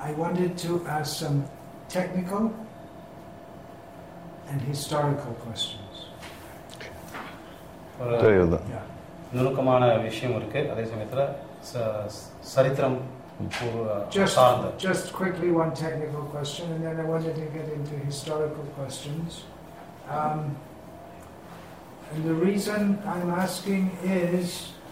I wanted to ask some technical and historical questions. Yeah. நுணுக்கமான விஷயம் இருக்கு, அதே சமயத்தில் சரித்திரம் just quickly one technical question, and then I wanted to get into historical questions. And the reason I'm asking is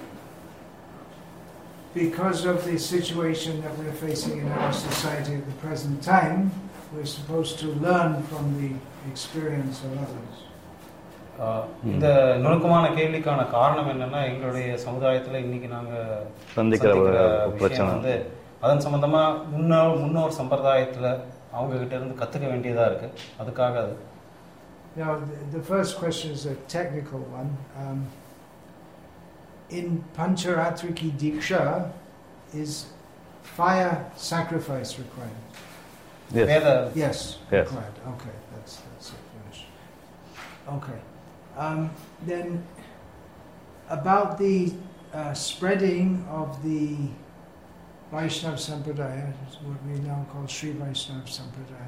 because of the situation that we're facing in our society at the present time. We're supposed to learn from the experience of others. இந்த நுணுக்கமான கேள்விக்கான காரணம் என்னன்னா, எங்களுடைய சமுதாயத்தில் இன்னைக்கு நாங்கள் சந்திக்கிற பிரச்சனை வந்து அதன் சம்பந்தமா முன்னோர் சம்பிரதாயத்தில் அவங்க கிட்ட இருந்து கற்றுக்க வேண்டியதாக இருக்கு. அதுக்காக அது. Now, the first question is a technical one. In Pancharatriki Diksha, is fire sacrifice required? Yes. Yes. Required. Okay, that's it. Finished. Okay. Then about the spreading of the Vaishnava Sampradaya, what we now call Sri Vaishnava Sampradaya.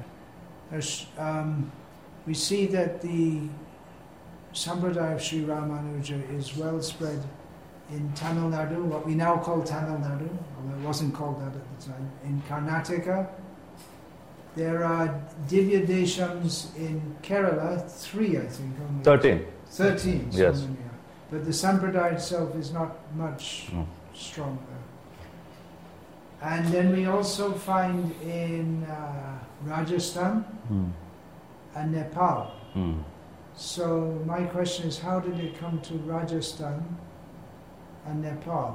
We see that the Sampradaya of Sri Ramanuja is well spread in Tamil Nadu, what we now call Tamil Nadu, although it wasn't called that at the time, in Karnataka. There are Divya Deshams in Kerala, 3 I think only. 13. Yes. So many are. But the Sampradaya itself is not much stronger. And then we also find in Rajasthan and Nepal. So my question is, how did it come to Rajasthan and Nepal?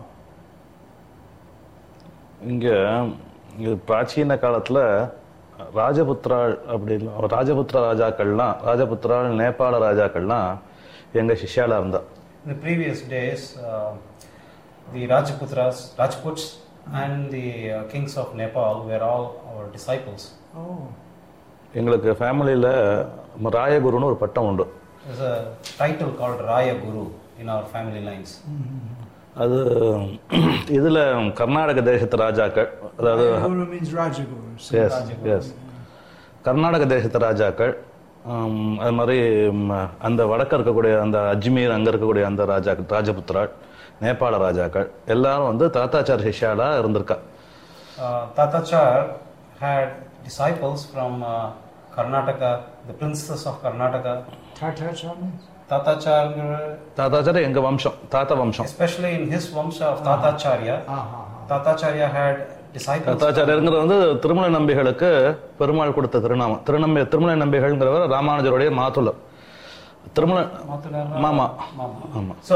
இங்க இது பிராச்சீன காலத்துல ராஜபுத்திரா ராஜாக்கள்லாம் ராஜபுத்திரா நேபாள ராஜாக்கள்லாம் எங்க சிஷ்யாலா இருந்தா. In the previous days, the Rajputs and the kings of Nepal were all our disciples. எங்களுக்கு ஃபேமிலியில ராயகுருன்னு ஒரு பட்டம் உண்டு. There's a title called Raya Guru in our family lines. அது இதுல கர்நாடக தேசத்து ராஜாக்கள், அதாவது Guru means Rajaguru. Yes. Karnataka தேசத்து ராஜாக்கள், அது மாதிரி அந்த வடக்க இருக்கக்கூடிய அந்த அஜ்மீர் அங்க இருக்கக்கூடிய அந்த ராஜாக்கள் ராஜபுத்திரா நேபாள ராஜாக்கள் எல்லாரும் வந்து தாத்தாச்சார் சிஷ்யாலா இருந்திருக்கா. Tatachar had disciples from Karnataka, the princes of Karnataka. தாத்தாச்சார் எங்க வம்சம், தாத்தா வம்சம். Especially in his vamsha of Tatacharya. Tatacharya had disciples. தாத்தாச்சாரியங்கிறது வந்து திருமலை நம்பிகளுக்கு பெருமாள் கொடுத்த திருநாமம். திருமலை நம்பிகள்ங்கிறவர் ராமானுஜருடைய மாதுளர். மாமா. So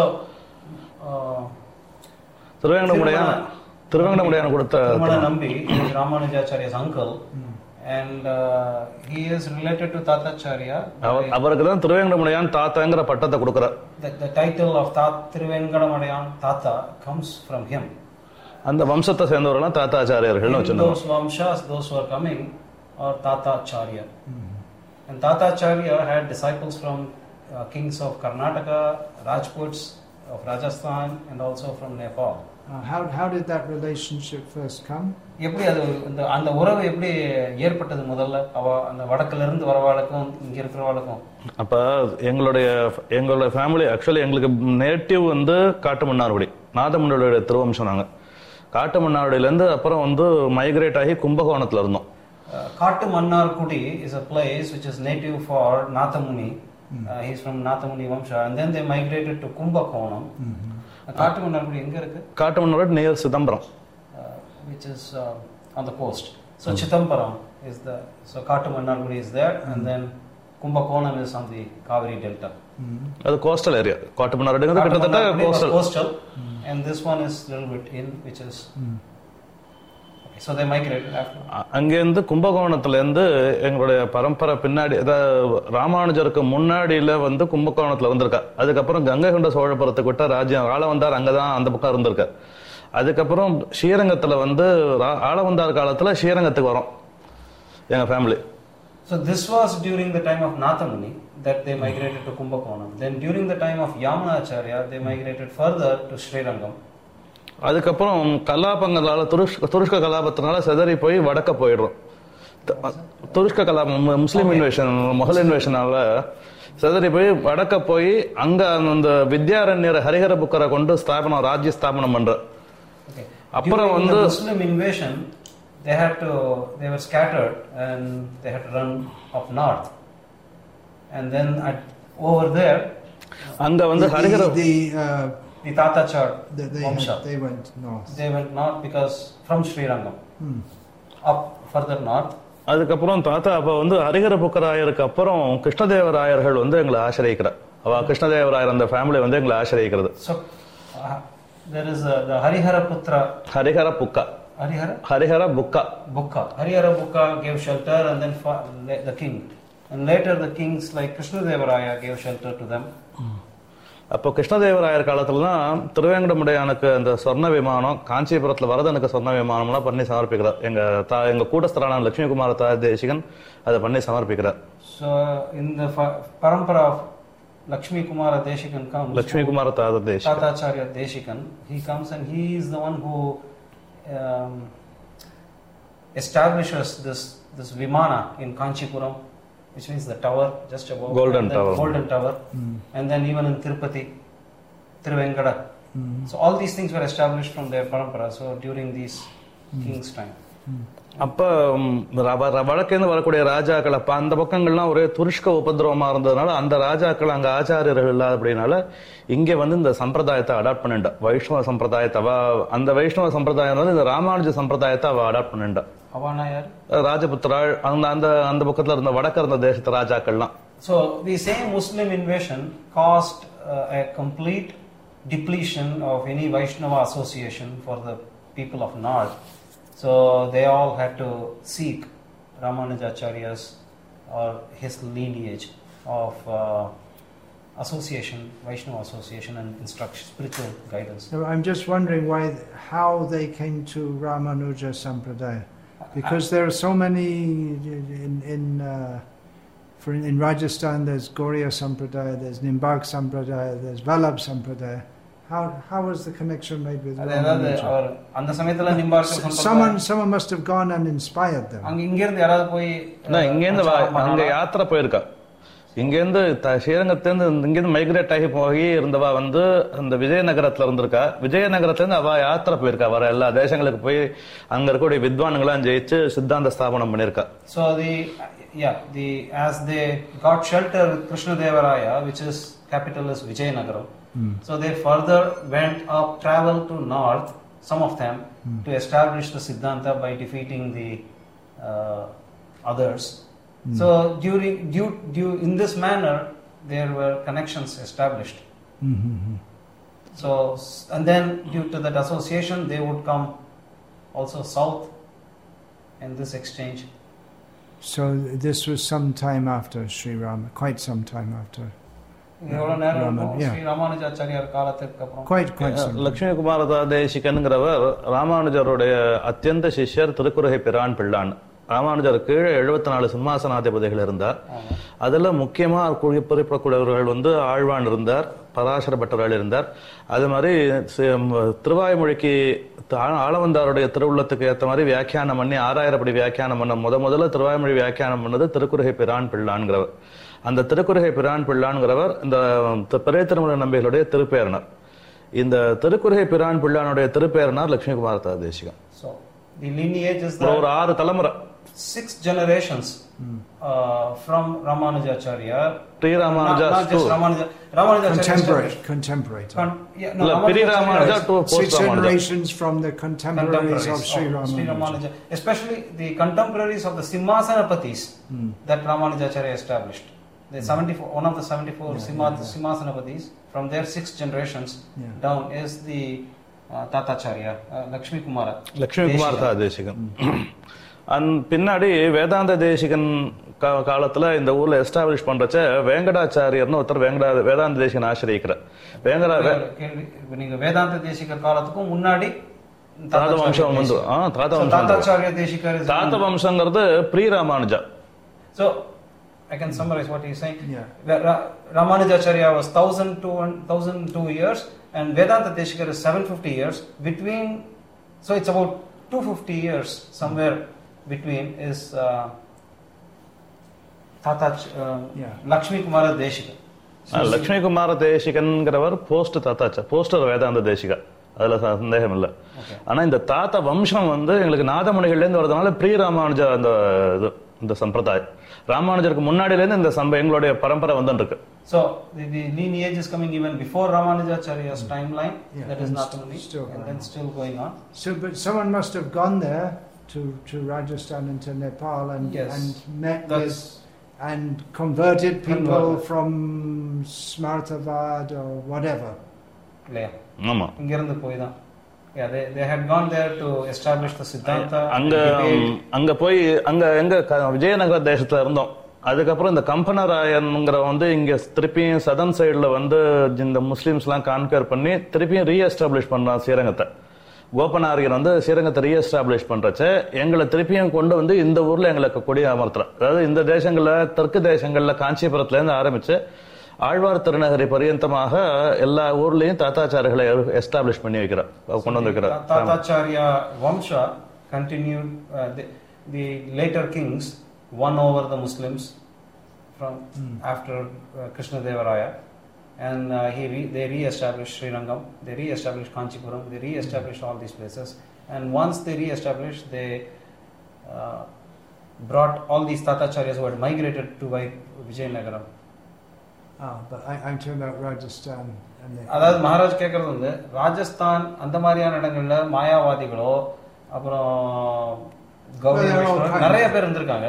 திருவேங்கடமுடையான் கொடுத்த Thirumalai Nambi is Ramanujacharya's uncle. And he is related to Tatacharya. அவருக்கு தான் திருவேங்கடமுடையான் தாத்தாங்கிற பட்டத்தை கொடுக்கிறார். The title of Thiruvenkadamadayan Tata comes from him. அந்த வம்சத்தை சேர்ந்தவர்கள் தாத்தாச்சாரியர்கள்னு வச்சிருந்தாங்க. Those vamshas, those who are coming are Tatacharya. And Tatacharya had disciples from kings of Karnataka, Rajputs of Rajasthan, and also from Nepal. How did that relationship first come? எப்படி அது அந்த உறவு எப்படி ஏற்பட்டது? முதல்ல அந்த வடக்குல இருந்து வரவாளுக்கும் இங்க இருக்கிறவாளுக்கும். அப்ப எங்களுடைய ஃபேமிலி ஆக்சுவலி எங்களுக்கு நேட்டிவ் வந்து காட்டுமன்னார்குடி, நாதமுனியோட திருவம்சம். நாங்க காட்டுமன்னார்குடியிலேருந்து அப்புறம் வந்து மைக்ரேட் ஆகி கும்பகோணத்துல இருந்தோம். Kattumannarkudi is a place which is native for Nathamuni. He is from Nathamuni Vamsha, and then they migrated to Kumbakonam. Kattumannarkudi எங்க இருக்கு? Kattumannarkudi near Chidambaram, which is on the coast. So Chithambaram is so Katumannargudi is there, and then Kumbakonam is on the Kaveri Delta. அது coastal area. Kattumannarkudi கிட்டத்தட்ட coastal, and this one is little bit in, which is okay. So they migrated after. அங்கேருந்து கும்பகோணத்துலேருந்து எங்களுடைய பரம்பரை பின்னாடி, ராமானுஜருக்கு முன்னாடியில வந்து கும்பகோணத்துல இருந்திருக்கா. அதுக்கப்புறம் கங்கை கொண்ட சோழபுரத்துக்கு விட்ட ராஜ்யம் ஆளவந்தார் அங்கதான் அந்த பக்கம் இருந்திருக்க. அதுக்கப்புறம் ஸ்ரீரங்கத்துல வந்து ஆளவந்தார் காலத்துல ஸ்ரீரங்கத்துக்கு வரோம் எங்க family. So this was during the time of Nathamuni that they migrated to Kumbakonam. Then during the time of Yamunacharya they migrated further to Srirangam. அதுக்கப்புறம் கலாபங்களால துருஷ்க கலாபத்தினால சிதறி போய் வடக்க போயிடுறோம். துருஷ்க கலாபம் முஸ்லீம் இன்வேஷன், முகல் இன்வேஷனால சிதறி போய் வடக்க போய் அங்க அந்த வித்யாரண்யர் ஹரிஹர புக்கரை கொண்டு ராஜ்ய ஸ்தாபனம் பண்ற. அப்புறம் வந்து Muslim invasion they were scattered and they had to run up north, and then over there அங்க வந்து Harihara the Tatachar they went north because from Srirangam up further north. அதுக்கப்புறம் தாத்தா அப்ப வந்து ஹரிஹர புக்கராயருக்கு அப்புறம் கிருஷ்ணதேவராயர்கள் வந்து எங்களை ஆசிரியிக்கிறார். அவ கிருஷ்ணதேவராயர் அந்த ஃபேமிலி வந்து எங்களை ஆசிரியிக்கிறது. So there is the Harihara Putra Harihara புக்கா Harihara Bukka gave shelter, and then the king, and later the kings like Krishnadevaraya gave shelter to them. அப்போ கிருஷ்ணதேவராயர் காலத்துல தான் திருவேங்கடமுடையானுக்கு அந்த சொர்ண விமானம், காஞ்சிபுரத்துல வரதனுக்கு சொர்ண விமானம்லாம் பண்ணி சமர்ப்பிக்கிறார். எங்க கூட்டஸ்தரான லட்சுமி குமார தேசிகன் அதை பண்ணி சமர்ப்பிக்கிறார். So in the parampara of Lakshmi Kumara Deshikan comes, Lakshmi Kumara Tatacharya Deshikan, he comes and he is the one who establishes this Vimana in Kanchipuram, which means the tower just above, golden tower, and then even in Tirupati, Tiruvengada. So all these things were established from their parampara. So during these kings' time. அப்ப வழக்கேந்து வரக்கூடிய ராஜாக்கள் அப்ப அந்த பக்கங்கள்லாம் ஒரே துருஷ்க உபதிரவமா இருந்ததுனால அந்த ராஜாக்கள் அங்க ஆச்சாரியர்கள் இல்லாத அப்படின்னால இங்க வந்து இந்த சம்பிரதாயத்தை அடாப்ட் பண்ணிட்டா. வைஷ்ணவ சம்பிரதாயத்தை அந்த வைஷ்ணவ சம்பிரதாயம் வந்து இந்த ராமானுஜ சம்பிரதாயத்தை அவ அடாப்ட் பண்ணிட்டா. ராஜபுத்திராள் அந்த அந்த பக்கத்துல இருந்த வடக்க இருந்த தேசத்து ராஜாக்கள்லாம். So the same Muslim invasion caused a complete depletion of any Vaishnava association for the people of North. So they all had to seek Ramanujacharya's or his lineage of association, Vaishnava association, and instruction, spiritual guidance. So I'm just wondering how they came to Ramanuja Sampradaya, because there are so many in Rajasthan. There's Gauriya Sampradaya, there's Nimbag Sampradaya, there's Vallabh Sampradaya. How was the connection made with Ramanuja? அந்த சமயத்துல நிம்பார்க்க someone must have gone and inspired them. இங்க இருந்து யாராவது போய் அங்க யாத்திரை போயிருக்கா. இங்கேருந்து ஸ்ரீரங்கத்திலிருந்து இங்கிருந்து மைக்ரேட் ஆகி போய் இருந்தவா வந்து அந்த விஜயநகரத்துல இருந்திருக்கா. விஜயநகரத்துல இருந்து அவ யாத்திரை போயிருக்கா, வர எல்லா தேசங்களுக்கு போய் அங்க இருக்கக்கூடிய வித்வான்களாம் ஜெயிச்சு சித்தாந்த ஸ்தாபனம் பண்ணிருக்கா. So as they got shelter with Krishnadevaraya, which is capital is Vijayanagaram. So they further went up, traveled to north, some of them, to establish the Siddhanta by defeating the others. So in this manner, there were connections established. So, and then due to that association, they would come also south in this exchange. So this was some time after Sri Rama, quite some time after. Lakshmi Kumara தேசிகன்கிறவர் ராமானுஜருடைய அத்தியந்த சிஷ்யர் திருக்குறுகை பிரான் பிள்ளான். ராமானுஜருக்கு 74 சிம்மாசனாதிபதிகள் இருந்தார். அதுல முக்கியமா குறிப்பிடக்கூடியவர்கள் வந்து ஆழ்வான் இருந்தார், பராசர பட்டர்கள் இருந்தார். அது மாதிரி திருவாய்மொழிக்கு ஆளவந்தாருடைய திருவுள்ளத்துக்கு ஏற்ற மாதிரி வியாக்கியானம் பண்ணி 6000 படி வியாக்கியானம் பண்ண முதல்ல திருவாய்மொழி வியாக்கியானம் பண்ணது திருக்குறுகை பிரான் பிள்ளான்கிறவர். அந்த திருக்குறுகை பிரான் பிள்ளான்கிறவர் இந்த பெரிய திருமலை நம்பிகளுடைய திருப்பேரனர். இந்த திருக்குறுகை பிரான் பிள்ளானுடைய திருப்பேரனர் Lakshmi Kumara Desikan. So the lineage is ஒரு 6 தலைமுறை, 6 generations from Ramanujacharya. Pre Ramanuja, not just Ramanujacharya, contemporary. Pre Ramanuja to post 6 generations from the contemporaries of Sri Ramanuja. Especially the contemporaries of the Simhasanapatis that Ramanujacharya established. The 74, one of the 74 Simhasanapatis, from their 6 generations down is the Tatacharya, Lakshmi Kumara Desikan. பின்னாடி வேதாந்த தேசிகன் காலத்துல இந்த ஊர்ல establish பண்றச்ச வேங்கடாச்சாரியர்னு ஒருத்தர் வேதாந்த தேசிகன் ஆசிரியிக்கிறார். நீங்க வேதாந்த தேசிகர் காலத்துக்கும் முன்னாடி தாத வம்சம் வந்து தாத்தாச்சாரிய தேசிகர், தாத்த வம்சங்கிறது pre Ramanuja. So I can summarize what he is saying. Ramanujacharya was 1002 years and Vedanta Deshikar is 750 years. Between, so it's about 250 years somewhere between is Lakshmi Kumara Deshikar. Lakshmi Kumara தேசிகன்கிறவர் போஸ்டர் வேதாந்த தேசிகா, அதுல சந்தேகம் இல்லை. ஆனா இந்த தாத்தா வம்சம் வந்து எங்களுக்கு நாதமுனிகள்ல இருந்து வரதுனால ப்ரீ ராமானுஜ அந்த இந்த சம்பிரதாயம் ராமானுஜருக்கு முன்னாடில இருந்து இந்த எங்களுடைய பரம்பரை வந்து இருக்கு. So the lineage is coming even before Ramanujacharya's timeline. That is not only and then still going on. So but someone must have gone there to Rajasthan and to Nepal and met with and converted people from Smartavad or whatever. Yeah. Mama. Ingirundu poi da. Yeah, they had gone there to establish the Siddhanta. அங்க போய் எங்க விஜயநகர தேசத்துல இருந்தோம். அதுக்கப்புறம் இந்த கம்பனராயன்ங்கிற வந்து இங்க திருப்பியும் சதன் சைடுல வந்து இந்த முஸ்லிம்ஸ் எல்லாம் கான்கர் பண்ணி திருப்பியும் ரீஎஸ்டாப்ளிஷ் பண்றான் ஸ்ரீரங்கத்தை. கோபநாரியர் வந்து ஸ்ரீரங்கத்தை ரீஎஸ்டாப்ளிஷ் பண்றச்ச எங்களை திருப்பியும் கொண்டு வந்து இந்த ஊர்ல எங்களுக்கு கொடி அமர்த்துறோம். அதாவது இந்த தேசங்கள்ல தெற்கு தேசங்கள்ல காஞ்சிபுரத்துல இருந்து ஆரம்பிச்சு ஆழ்வார் திருநகரி பரியந்தமாக எல்லா ஊர்லயும் தாத்தாச்சாரிகளை எஸ்டாப்ளிஷ் பண்ணி வைக்கிறார், கொண்டு வந்து வைக்கிறார். Thathachariya வம்சா continued the later kings won over the Muslims from after Krishna Devaraya, and they re-established Srirangam, they re-established Kanchipuram, they re-established all these places, and once they re-established, they brought all these Tatacharyas who had migrated to Vijayanagaram. But I'm talking about Rajasthan. அதாவது மகாராஜ் கேட்கறது வந்து ராஜஸ்தான் அந்த மாதிரியான இடங்கள்ல மாயாவாதிகளோ அப்புறம் நிறைய பேர் இருந்திருக்காங்க.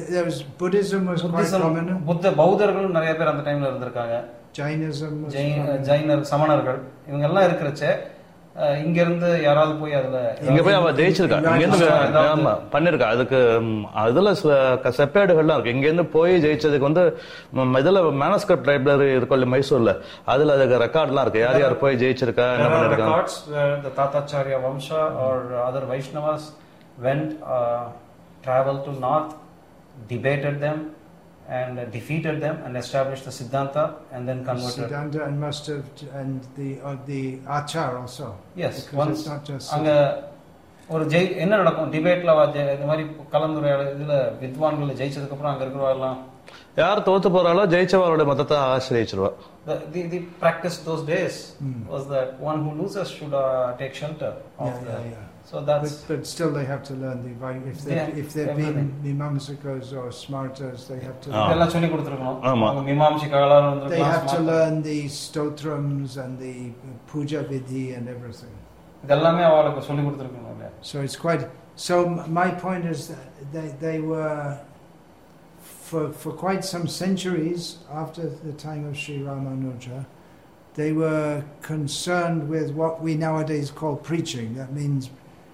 பௌத்தர்களும் நிறைய பேர் அந்த டைம்ல இருந்திருக்காங்க. ஜைனர் சமணர்கள் இவங்க எல்லாம் இருக்கிறச்ச இங்க இருந்து யாராவது போய் அதுல இங்க போய் அவ ஜெயிச்சிருக்கா, இங்க இருந்து பண்ணிருக்கா. அதுக்கு அதுல செப்பேடுகள்லாம் இருக்கு. இங்க இருந்து போய் ஜெயிச்சதுக்கு வந்து இதுல மேனஸ்கிரிப்ட் லைப்ரரி இருக்கும் மைசூர்ல, அதுல அதுக்கு ரெக்கார்ட்லாம் இருக்கு. யார் யார் போய் ஜெயிச்சிருக்கா, என்ன பண்ணிருக்காங்க. Thathachariya வம்சா or other Vaishnavas went traveled to north, debated them and defeated them and established the Siddhanta and then converted. Siddhanta and must have and the Achar also. Yes, once it's not just அங்க ஒரு என்ன நடக்கும் டிபேட்ல இந்த மாதிரி கலந்துரையாடல் இதுல வித்வான்கள் ஜெயிச்சதுக்கு அப்புறம் அங்க இருக்கிறவங்க எல்லாம் யார் தோத்து போறாளோ ஜெயிச்சவரோட மதத்தை ஆசிரியச்சிருவா. The practice those days was that one who loses should take shelter of so that's but still they have to learn if they've been mimamsikas or smartas they have to ella solli kuduthirukkom avanga mimamsikala they have to learn the stotrams and the puja vidhi and everything idellame avalukku solli kuduthirukkom. So it's quite so my point is that they were for quite some centuries after the time of Sri Ramanuja they were concerned with what we nowadays call preaching. That means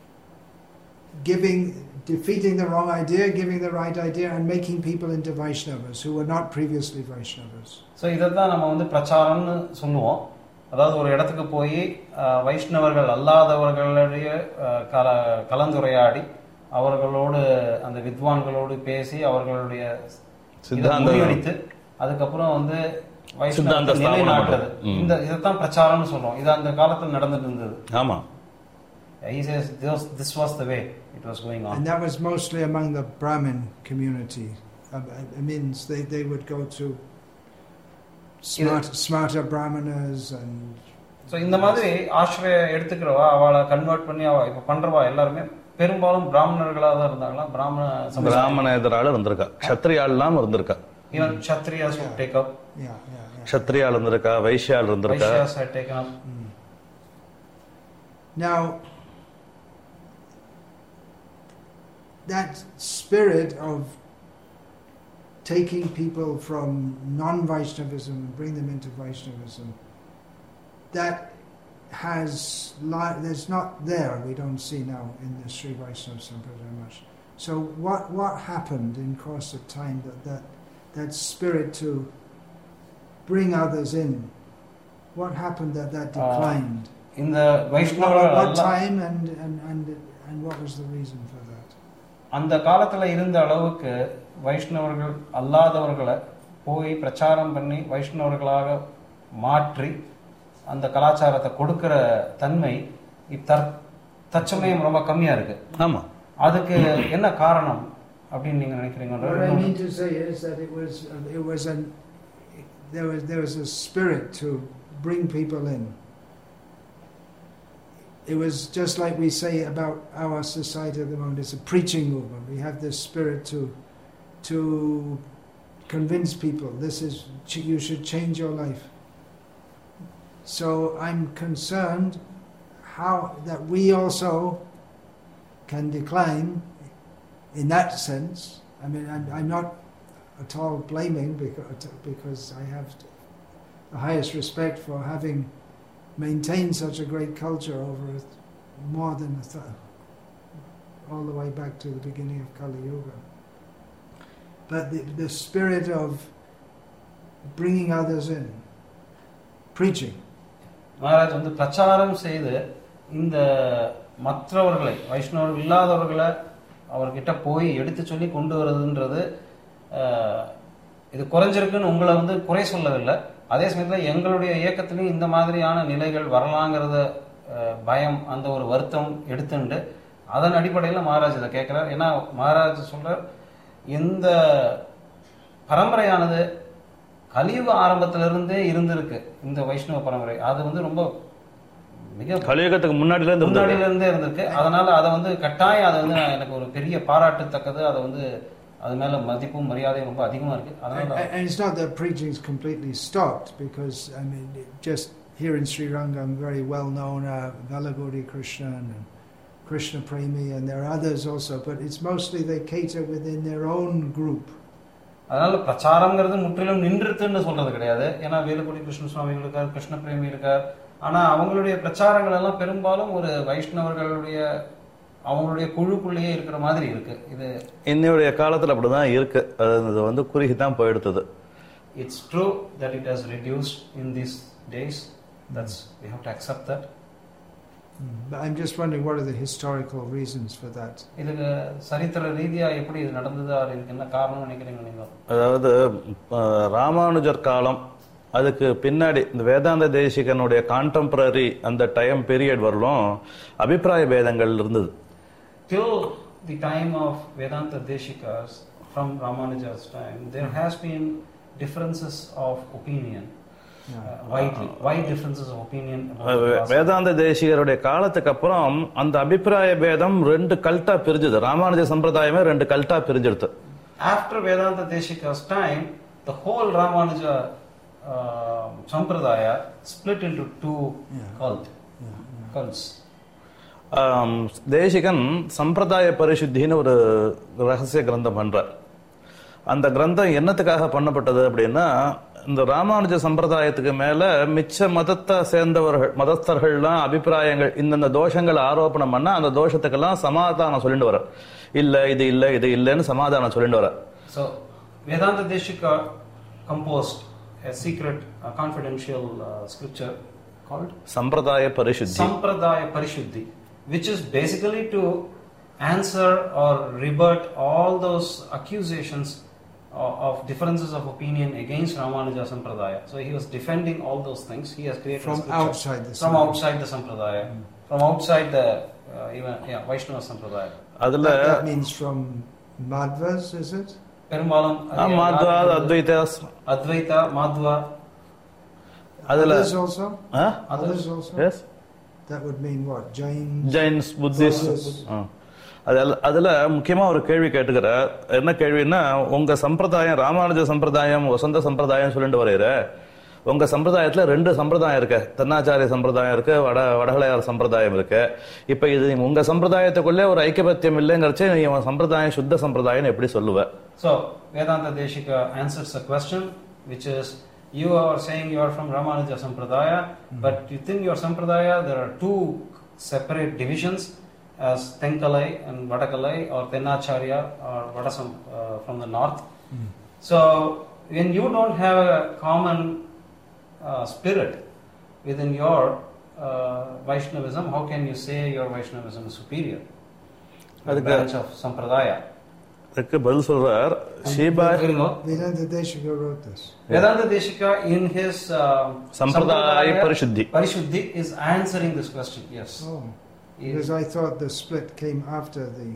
defeating the wrong idea, giving the right idea and making people into Vaishnavas who were not previously Vaishnavas. So இததான் நம்ம வந்து பிரச்சாரம்னு சொல்லுவோம். அதாவது ஒரு இடத்துக்கு போய் வைஷ்ணவர்கள் அல்லாதவர்களுடைய கலந்துரையாடி அவர்களோடு அந்த வித்வான்களோடு பேசி அவர்களுடைய சித்தாந்தத்தை அதுக்கப்புறம் வந்து வைஷ்ணவத்தை நிலைநாட்டுறது, இந்த இதைத்தான் பிரச்சாரம்னு சொல்றோம். இது அந்த காலத்துல நடந்துட்டு இருந்தது. ஆமா. He says this was the way it was going on. And that was mostly among the Brahmin community. It means they would go to smarter Brahmanas and so இந்த மாதிரி ஆශ්‍රய எடுத்துக்கிறவா அவளை கன்வெர்ட் பண்ணி அவ இப்ப பண்றவா எல்லாருமே பெரும்பாலும் பிராமணர்களா தான் இருந்தாங்களா. பிராமண எதிரால இருந்திருக்கா, க்ஷத்ரியாலாம் இருந்திருக்கா. Even Kshatriyas would take up. க்ஷத்ரியால் இருந்திருக்கா, வைஷ்யால் இருந்திருக்கா. Vaishyas had taken up. Now that spirit of taking people from non-Vaishnavism and bring them into Vaishnavism, that there's not there, we don't see now in the Sri Vaishnava Sampradaya much. So what happened in course of time that spirit to bring others in, what happened that declined? In the Vaishnava what time and what was the reason for that? அந்த காலத்துல இருந்த அளவுக்கு வைஷ்ணவர்கள் அல்லாதவர்களை போய் பிரச்சாரம் பண்ணி வைஷ்ணவர்களாக மாற்றி அந்த கலாச்சாரத்தை கொடுக்கிற தன்மை தற்சமயம் ரொம்ப கம்மியா இருக்கு. ஆமா, அதுக்கு என்ன காரணம் அப்படின்னு நீங்க நினைக்கிறீங்க? What I mean to say is that there was a spirit to bring people in. It was just like we say about our society at the moment. It's a preaching movement. We have this spirit to convince people you should change your life. So I'm concerned how that we also can decline in that sense. I mean, I'm not at all blaming because I have the highest respect for having maintained such a great culture over more than all the way back to the beginning of Kali Yuga. But the spirit of bringing others in, preaching. Maharaj வந்து பிரச்சாரம் செய்து இந்த மற்றவர்களை, வைஷ்ணவர்கள் இல்லாதவர்களை அவர்கிட்ட போய் எடுத்து சொல்லி கொண்டு வருதுன்றது இது குறைஞ்சிருக்குன்னு உங்களை வந்து குறை சொல்லவில்லை. அதே சமயத்தில் எங்களுடைய இயக்கத்திலையும் இந்த மாதிரியான நிலைகள் வரலாங்கிறத பயம், அந்த ஒரு வருத்தம் எடுத்துண்டு அதன் அடிப்படையில் மகாராஜ் இதை கேட்கிறார். ஏன்னா மகாராஜ் சொல்றார், இந்த பரம்பரையானது கலியுக ஆரம்பத்திலிருந்தே இருந்திருக்கு. இந்த வைஷ்ணவ பரம்பரை அது வந்து ரொம்ப மிக கலியுகத்துக்கு முன்னாடில இருந்தே இருந்திருக்கு. அதனால அதை வந்து கட்டாயம் அதை வந்து எனக்கு ஒரு பெரிய பாராட்டத்தக்கது, அதை வந்து அது மேல மதிப்பும் மரியாதையும் ரொம்ப அதிகமா இருக்கு. And it's not that preaching is completely stopped, because I mean just here in Sri Ranga I'm very well known, Velagodi Krishna and Krishna Premi, and there are others also, but it's mostly they cater within their own group. அதனால பிரச்சாரம்ங்கிறது முற்றிலும் நின்றுத்துன்னு சொல்றது கிடையாது. ஏன்னா வேலுக்குடி கிருஷ்ண சுவாமிகள் இருக்கார், கிருஷ்ண பிரேமி இருக்கார். ஆனா அவங்களுடைய பிரச்சாரங்கள் எல்லாம் பெரும்பாலும் ஒரு வைஷ்ணவர்களுடைய அவங்களுடைய குழுக்குள்ளேயே இருக்கிற மாதிரி இருக்கு. இது இன்னைய காலத்துல அப்படிதான் இருக்கு. அது வந்து குறுகி தான் போயிடுது. It's true that it has reduced in these days. We have to accept that. But I'm just wondering, what are the historical reasons for that? இதுக்கு சரித்திர ரீதியா எப்படி இது நடந்தது, அதுக்கு என்ன காரணம் நினைக்கிறீங்க நீங்க? அதாவது ராமானுஜர் காலம், அதுக்கு பின்னாடி இந்த வேதாந்த தேசிகனுடைய கான்டெம்பரரி அந்த டைம் பீரியட் வரலும் அபிப்பிராய பேதங்கள் இருந்தது. Till the time of Vedanta Deshikas, from Ramanuja's time, there has been differences of opinion. Wide differences of opinion. வேதாந்த தேசிகருடைய காலத்துக்கு அப்புறம் அந்த அபிப்பிராய பேதம் ரெண்டு கல்ட்டா பிரிஞ்சது. ராமானுஜ சம்பிரதாயமே ரெண்டு கல்ட்டா பிரிஞ்சிடுது. After Vedanta Deshika's time, the whole Ramanuja Sampradaya split into two cults. Desikan சம்பிரதாய பரிசுத்தின்னு ஒரு ரகசிய கிரந்தம் பண்றார். அந்த கிரந்தம் என்னத்துக்காக பண்ணப்பட்டது அப்படின்னா, இந்த ராமானுஜ சம்பிரதாயத்துக்கு மேல மிச்ச மதத்தை சேர்ந்தவர்கள் மதஸ்தர்கள்லாம் அபிப்பிராயங்கள் இந்த தோஷங்களை ஆரோபணம் பண்ணா அந்த தோஷத்துக்கெல்லாம் சமாதானம் சொல்லிட்டு வர, இல்ல இது இல்ல இது இல்லன்னு சமாதானம் சொல்லிட்டு வர. So Vedanta Deshika composed a secret confidential scripture called Sampradaya Parishuddhi, which is basically to answer or rebut all those accusations of differences of opinion against Ramanuja Sampradaya. So he was defending all those things. He has created from outside the Sampradaya, from outside the Vaishnava Sampradaya. That means from Madhvas, is it? பெரும்பாலும் Madhva, Advaita, Madhva. Others also? Others also? Yes. That would mean what? Jains, Buddhists. அதுல முக்கியமா ஒரு கேள்வி கேட்டுக்கிறார். என்ன கேள்வின்னா, உங்க சம்பிரதாயம் ராமானுஜ சம்பிரதாயம் வசந்த சம்பிரதாயம் சொல்லிட்டு வரையிற, உங்க சம்பிரதாயத்துல ரெண்டு சம்பிரதாயம் இருக்கு, தென்னாச்சாரிய சம்பிரதாயம் இருக்கு, வடகலையார் சம்பிரதாயம் இருக்கு. இப்ப இது உங்க சம்பிரதாயத்துக்குள்ளே ஒரு ஐக்கியபத்தியம் இல்லைங்கிறச்சு நீ சம்பிரதாயம் சுத்த சம்பிரதாயம் எப்படி சொல்லுவ? So Vedanta Deshika answers a question which is, you are saying you are from Ramanuja Sampradaya, but within your Sampradaya there are two separate divisions as Tenkalai and Vadakalai, or Tenacharya or Vadasam from the north. So when you don't have a common spirit within your Vaishnavism, how can you say your Vaishnavism is superior? The branch of Sampradaya. அதுக்கு பதில் சொல்றார் ஸ்ரீபா Vedanta Deshika wrote this. Vedanta Deshika in his Sampradaya Parishuddhi is answering this question. Yes. Oh, because I thought the split came after the.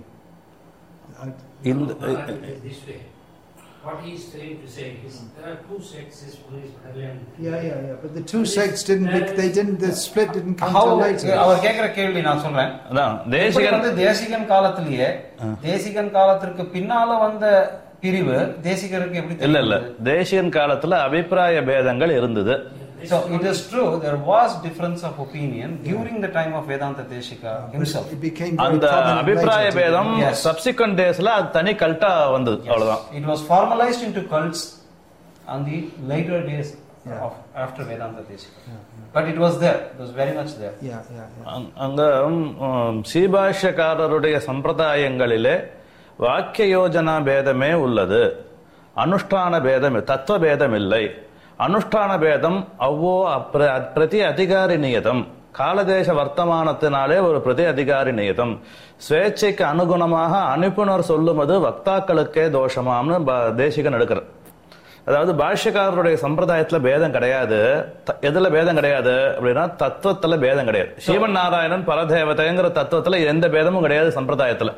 This way. What he is trying to say is there are two sects. One is Bhagavan. Yeah. But the two sects the split didn't come How till later. அவர் கேக்குற கேள்வி நான் சொல்றேன். அதான் தேசிகன் தேசிகன் காலத்திலேயே தேசிகன் காலத்திற்கு பின்னால வந்த பிரிவு தேசிகருக்கு எப்படி இல்ல தேசிகன் காலத்துல அபிப்பிராய பேதங்கள் இருந்தது. So it is true there was difference of opinion during the time of Vedanta Deshika himself. It became அந்த அபிப்பிராய பேதம் subsequent daysல அது தனி கல்ட்டா வந்தது அவ்வளவுதான். It was formalized into cults on the later days of after Vedanta Deshika. But it was there. It was very much there. அங்க சீபாஷ்யக்காரருடைய சம்பிரதாயங்களிலே வாக்கிய யோஜனா பேதமே உள்ளது, அனுஷ்டான பேதம் தத்துவ பேதம் இல்லை. அனுஷ்டான பேதம் அவ்வோ பிரதி அதிகாரி நியதம், காலதேச வர்த்தமானத்தினாலே ஒரு பிரதி அதிகாரி நியதம், ஸ்வேச்சைக்கு அனுகுணமாக அனுப்புனர் சொல்லுவது வக்தாக்களுக்கே தோஷமாம்னு தேசிகன் எடுக்கிறார். அதாவது பாஷ்யக்காரருடைய சம்பிரதாயத்துல பேதம் கிடையாது. எதுல பேதம் கிடையாது அப்படின்னா தத்துவத்துல பேதம் கிடையாது. ஸ்ரீமன் நாராயணன் பரதேவதைங்கிற தத்துவத்துல எந்த பேதமும் கிடையாது சம்பிரதாயத்துல.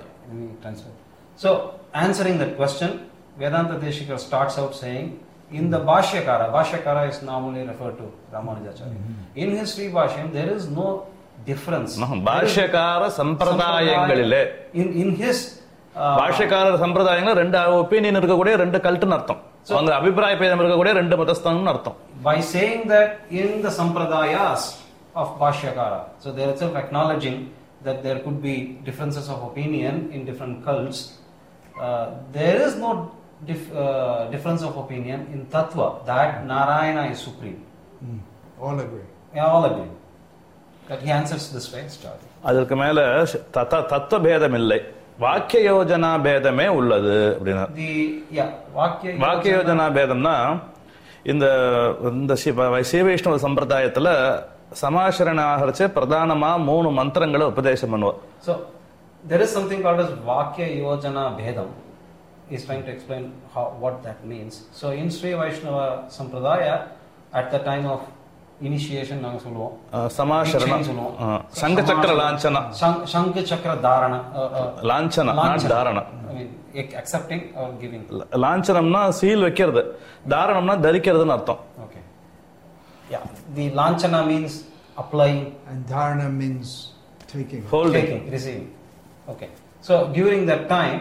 So answering that question, Vedanta Deshika starts out saying in the Bhashyakara is normally referred to Ramanujacharya. In his Sri Bhashyam there is no difference. பாஷ்யக்கார சம்பிரதாயங்களிலே in his பாஷ்யக்கார சம்பிரதாயங்கள் ரெண்டு ஒப்பீனியன் இருக்கக்கூடிய ரெண்டு கல்ட்டுன்னு அர்த்தம். அங்க அபிப்பிராய பேதம் இருக்கக்கூடிய ரெண்டு மதஸ்தானம்னு அர்த்தம். By saying that in the sampradayas of Bhashyakara, so they are itself acknowledging that there could be differences of opinion in different cults. There is no difference of opinion in Tattva that Narayana is supreme. All agree. Yeah, all agree. That he answers this way. அதற்கு மேல தத்துவ பேதம் இல்லை, வாக்கிய யோஜனா பேதமே உள்ளது அப்படின்னா. வாக்கிய யோஜனா பேதம்னா இந்த சீவைஷ்ணவ சம்பிரதாயத்துல சமாசரண ஆகரிச்சு பிரதானமா 3 மந்திரங்களை உபதேசம் பண்ணுவார். So there is something called as Vakya Yojana Bhedam. He is trying to explain what that means. So in Sri Vaishnava Sampradaya, at the time of initiation, நாங்க சொல்லுவோம் சமாசரணம், சங்க சக்கர லாஞ்சனா, சங்க சக்கர தாரண, லாஞ்சனா not தாரண. I mean accepting or giving. லாஞ்சனம்னா சீல் வைக்கிறது, தாரணம்னா தரிக்கிறதுன்னு அர்த்தம். Okay. Yeah, the lanchana means applying and dharana means taking, taking, receiving. Okay. So during that time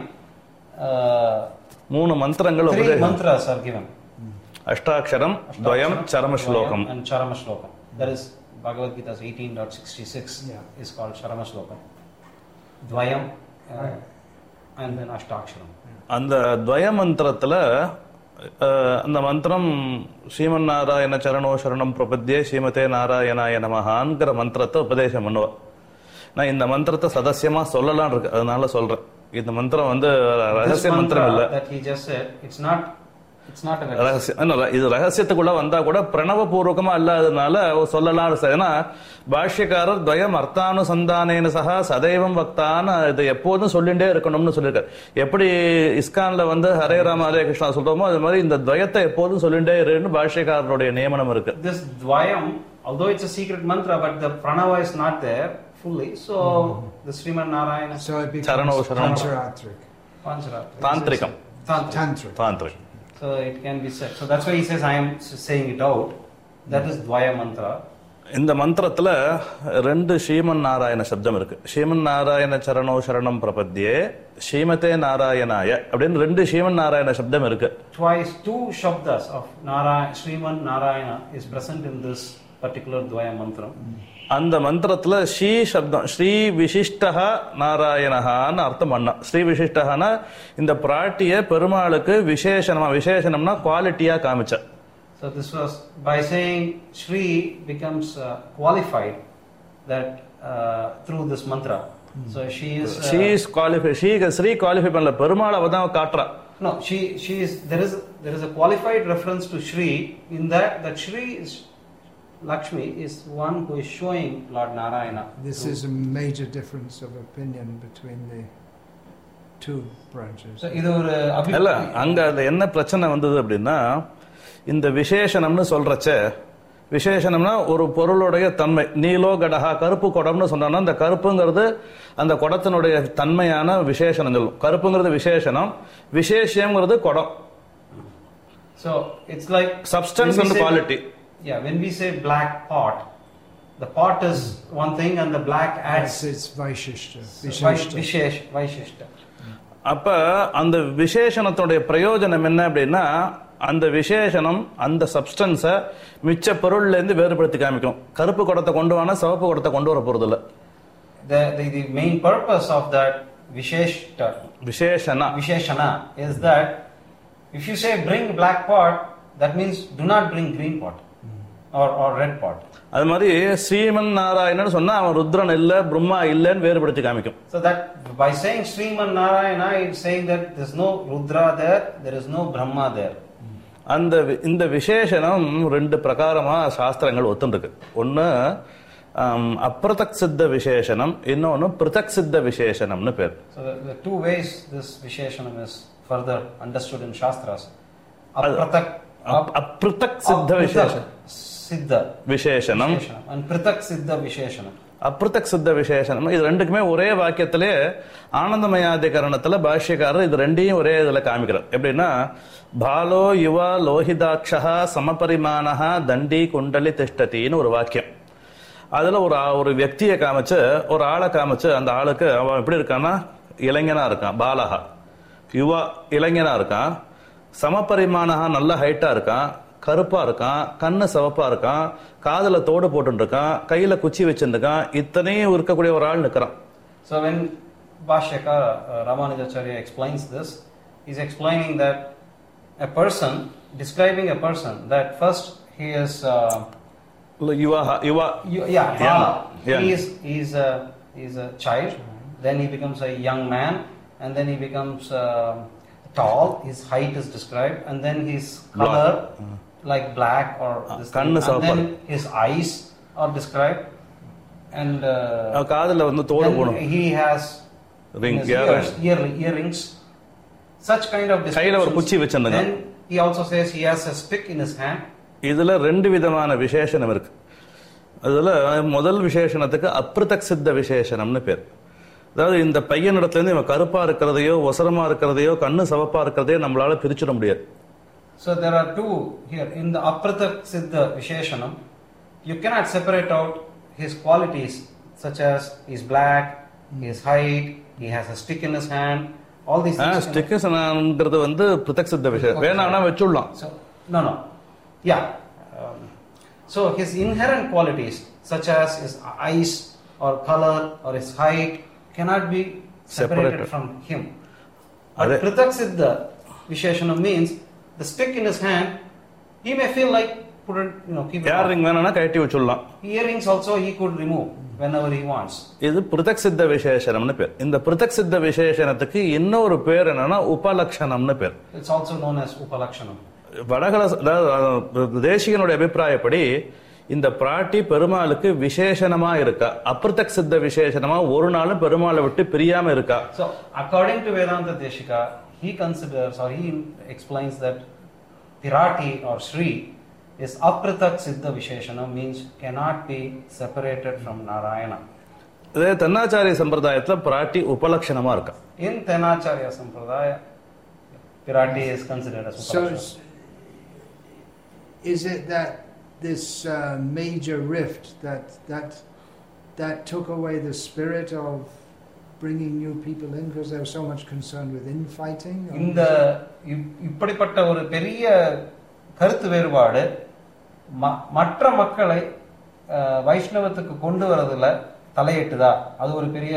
3 மந்திரங்கள் 3 mantras are given. அஷ்டாக்ஷரம், துவயம், சரம ஸ்லோகம். And charama shlokam. That is Bhagavad Gita's 18.66 is called charama shlokam. Dvayam and then ashtaksharam. அந்த துவய மந்திரத்துல அந்த மந்திரம் ஸ்ரீமன் நாராயண சரணோ சரணம் பிரபத்யே ஸ்ரீமதே நாராயணாய நமஹான்கிற மந்திரத்தை உபதேசம் பண்ணுவார். நான் இந்த மந்திரத்தை சதசியமா சொல்லலாம் இருக்கு, அதனால சொல்றேன். இந்த மந்திரம் ரகசிய மந்திரம் இல்ல. இது ரகசியத்துக்குள்ள வந்தா கூட பிரணவ பூர்வகமா இல்லாததுனால சொல்லலாம். ஏன்னா பாஷ்யக்காரர் துவயம் அர்த்தானுசந்தானேன சகா சதைவம் வக்தான்னு இதை எப்போதும் சொல்லிட்டே இருக்கணும்னு சொல்லியிருக்காரு. எப்படி இஸ்கான்ல ஹரே ராம ஹரே கிருஷ்ணா சொல்றோமோ அது மாதிரி இந்த துவயத்தை எப்போதும் சொல்லிட்டே இருக்குன்னு பாஷ்யக்காரருடைய நியமனம் இருக்கு. This dvayam, although it's a secret mantra, but the pranava is not there fully. So the Sriman Narayana, so it becomes tantrikam. So it can be said. So that's why he says I am saying it out. That is dvaya mantra. இந்த மந்திரத்துல 2 ஸ்ரீமன் நாராயண சப்தம் இருக்கு. ஸ்ரீமன் நாராயண சரணோ சரணம் பிரபத்யே ஸ்ரீமதே நாராயணாய அப்படின்னு 2 ஸ்ரீமன் நாராயண சப்தம் இருக்கு. Twice 2 shabdas of Sriman Narayana is present in this particular dvaya mantra. அந்த மந்திரத்துல ஸ்ரீ சப்தம் ஸ்ரீ விசிஷ்டஹ நாராயணஹான்னு அர்த்தம் பண்ணா. ஸ்ரீ விசிஷ்டஹனா இந்த பிராட்டிய பெருமாளுக்கு விசேஷனம்னா குவாலிட்டியா காமிச்ச. So this was by saying Shri becomes qualified that through this mantra. So she is qualified. Shri qualify பண்ணல, பெருமாள் அவதான் காட்றா. No, she is there is a qualified reference to Shri in that Shri is Lakshmi is one who is showing Lord Narayana. This is a major difference of opinion between the two branches. So இது ஒரு இல்ல அங்க அது என்ன பிரச்சனை வந்தது அப்படின்னா, இந்த விசேஷணம்னு சொல்றச்ச, விசேஷணம்னா ஒரு பொருளுடைய தன்மை. நீலோ கடகா, கருப்பு குடம்னு சொன்னா அந்த கருப்புங்கிறது அந்த குடத்தினுடைய தன்மையான விசேஷணம் சொல்லும். கருப்புங்கிறது விசேஷணம், விசேஷம்ங்கிறது குடம். So it's like substance and quality. Yeah, when we say black pot, the pot is one thing and the black adds It's Vaishishta. Vaishishta. அப்ப அந்த விசேஷணத்துடைய பிரயோஜனம் என்ன அப்படின்னா, அந்த விசேஷனம் அந்த சப்ஸ்டன்ஸ மிச்ச பொருள்ல இருந்து வேறுபடுத்தி காமிக்கும். கருப்பு குடத்தை கொண்டு வானா சிவப்பு குடத்தை கொண்டு வர போறது இல்ல. The main purpose of that Visheshana is that if you say bring black pot, that means do not bring green pot or red pot. அது மாதிரி ஸ்ரீமன் நாராயணன் சொன்னா அவன் ருத்ரன் இல்ல பிரம்மா இல்லன்னு வேறுபடுத்தி காமிக்கும். So that by saying Sriman Narayana, it's saying that there's no Rudra there is no Brahma there. இந்த விசேஷனம் ரெண்டு பிரகாரமா சாஸ்திரங்கள் ஒத்துருக்கு. ஒன்னு அப்ரதக் சித்த விசேஷனம், இன்னொன்னு பிருதக் சித்த விசேஷனம்னு பேர். So the two ways this Visheshanam is further understood in Shastras. அப்ரதக் சித்த விசேஷனம் சித்த விசேஷனம் and பிருதக் சித்த விசேஷனம். அப்ரதக் சித்த விசேஷனம் இது ரெண்டுக்குமே ஒரே வாக்கியத்திலே ஆனந்தமயாதிகரணத்துல பாஷ்யக்காரர் இது ரெண்டையும் ஒரே இதுல காமிக்கிறார். எப்படின்னா, பாலோ யுவா லோஹிதாட்சா சமபரிமானஹா தண்டி குண்டலி திஷ்டத்தின்னு ஒரு வாக்கியம். அதுல ஒரு வியக்தியை காமிச்சு, ஒரு ஆளை காமிச்சு, அந்த ஆளுக்கு அவன் எப்படி இருக்கான்னா இளைஞனா இருக்கான், பாலஹா. யுவா இளைஞனா இருக்கான், சமபரிமானஹா நல்ல ஹைட்டா இருக்கான், கருப்பா இருக்கான், கண்ணு சிவப்பா இருக்கான், காதுல தோடு போட்டு இருக்கான், கையில குச்சி வச்சிருக்கான், இத்தனையும் இருக்கக்கூடிய ஒரு ஆள் நிக்கிறான். So when Bhashyakara Ramanujacharya explains this, he's explaining that a person, describing a person, that first he is he's a child, then he becomes a young man, and then he becomes tall, his height is described, and then his color like black or this thing, and then his eyes are described, and காதுல வந்து தோடு போடும், he has earrings, such kind of descriptions. கையில ஒரு குச்சி வச்சிருந்தாங்க. Then he also says he has a stick in his hand. இதுல ரெண்டு விதமான விசேஷனம் இருக்கு. அதுல முதல் விசேஷனத்துக்கு அப்ரதக் சித்த விசேஷனம்னு பேர். அதாவது இந்த பையனிடத்துல இருந்து இவன் கருப்பா இருக்கிறதையோ ஒசரமா இருக்கிறதையோ கண்ணு சவப்பா இருக்கிறதையோ நம்மளால பிரிச்சுட முடியாது. So there are two here in the apratak siddha visheshanam. You cannot separate out his qualities such as his black, his height, he has a stick in his hand, all these things. ஸ்டிக்ங்கிறது வந்து பிரதக் சித்த விசேஷம். வேணாம்னா வெச்சுடலாம். So no. Yeah. So his inherent qualities such as his eyes or color or his height cannot be separated from him. But Pritak Siddha Visheshanam means the stick in his hand, he may feel like put it, keep it. Earring வேணாம்னா கழட்டி வச்சுடலாம். Earrings also he could remove whenever he wants. இது பிருதக் சித்த விசேஷனம்னு பேர். இந்த பிருதக் சித்த விசேஷனத்துக்கு இன்னொரு பேர் என்னன்னா உபலக்ஷணம்னு பேர். It's also known as Upalakshanam. தேசிகனுடைய அபிப்பிராயப்படி இந்த பிராட்டி பெருமாளுக்கு விசேஷனமா இருக்கா, அப்ரதக் சித்த விசேஷனமா ஒரு நாளும் பெருமாளை விட்டு பிரியாம இருக்கா. So according to Vedanta Deshika, he considers or he explains that Pirati or Sri is apratak siddha visheshanam, means cannot be separated from Narayana. இதே தென்னாச்சாரிய சம்பிரதாயத்துல பிராட்டி உபலக்ஷணமா இருக்கா. In Tenacharya Sampradaya, Pirati is considered as Upalakshana. So is it that this major rift that took away the spirit of bringing new people in because they were so much concerned with infighting? இந்த இப்படிப்பட்ட ஒரு பெரிய கருத்து வேறுபாடு மற்ற மக்களை வைஷ்ணவத்துக்கு கொண்டு வரதுல தலையிட்டுதா? அது ஒரு பெரிய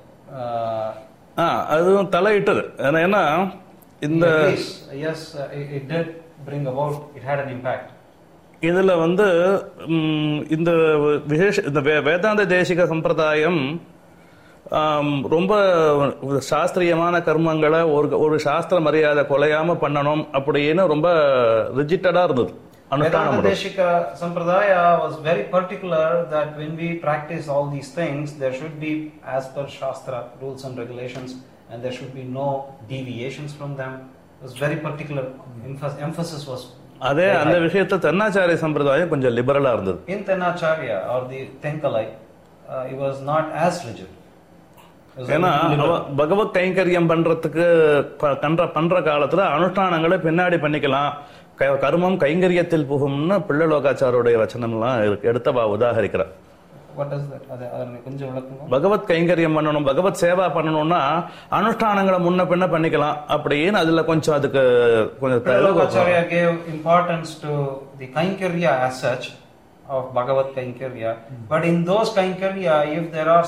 அதுவும் தலையிட்டது. ஏன்னா இந்த yes it did bring about, it had an impact. இதுல வந்து இந்த வேதாந்த தேசிக சம்பிரதாயம் ரொம்ப சாஸ்திரியமான கர்மங்களை ஒரு சாஸ்திர மரியாதை கொலையாம பண்ணணும் அப்படின்னு ரொம்ப ரிஜிட்டடா இருந்தது. Vedanta Deshika Sampradaya was very particular that when we practice all these things, there should be as per Shastra rules and regulations, and there should be no deviations from them. It was very particular. Emphasis was அதே அந்த விஷயத்துல தென்னாச்சாரிய சம்பிரதாயம் கொஞ்சம் லிபரலா இருந்தது. In Tenacharya or the Tenkalai, it was not as rigid. ஏன்னா பகவத் கைங்கரியம் பண்றதுக்கு பண்ற காலத்துல அனுஷ்டானங்களை பின்னாடி பண்ணிக்கலாம், கர்மம் கைங்கரியத்தில் புகும்னு பிள்ளலோகாச்சாரோடைய வச்சனம்லாம் எடுத்த உதாகரிக்கிறார். What is that? கொஞ்சம் விளக்குங்க. பகவத் கைங்கரியம் பண்ணணும், பகவத் சேவா பண்ணணும்னா அனுஷ்டானங்களை முன்ன பின்ன பண்ணிக்கலாம் அப்படின்னு அதுல கொஞ்சம் அதுக்கு கொஞ்சம் Acharya gave importance to the Kainkarya as such of Bhagavad Kainkarya. But in those Kainkarya, if there are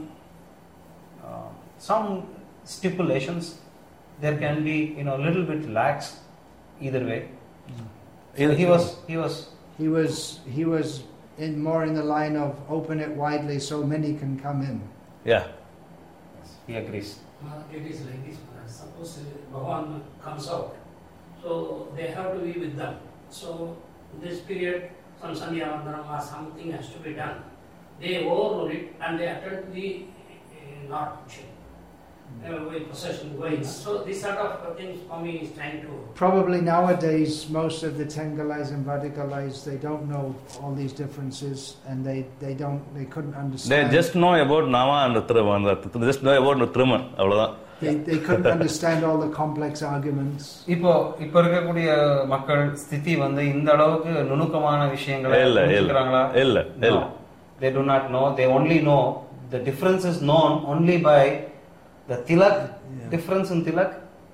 some stipulations, there can be a little bit lax either way. So he was in more in the line of open it widely so many can come in. Yeah. Yes, he agrees. It is like this. Suppose Bhagavan comes out, so they have to be with them. So this period, some Sandhya Vandanam or something has to be done. They overrule it and they attend to the Lord function. With procession going. So this sort of things Swami is trying to. Probably nowadays most of the Tengalais and Vadigalais, they don't know all these differences and they couldn't understand. They just know about Nama and Truman. Just know about Truman. They couldn't understand all the complex arguments. இப்போ இருக்கக்கூடிய மக்கள் ஸ்திதி இந்த அளவுக்கு நுணுக்கமான விஷயங்களை புரிஞ்சுக்கறாங்களா? இல்ல. They do not know. They only know the difference is known only by the tilak, difference in tilak.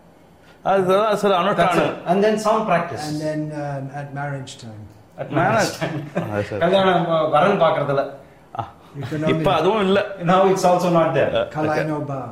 And then some practice. And then at marriage time. At marriage time. கல்யாணம் வரன் பார்க்கறதுல. இப்ப அதுவும் இல்ல. Now it's also not there. Kalai no bar.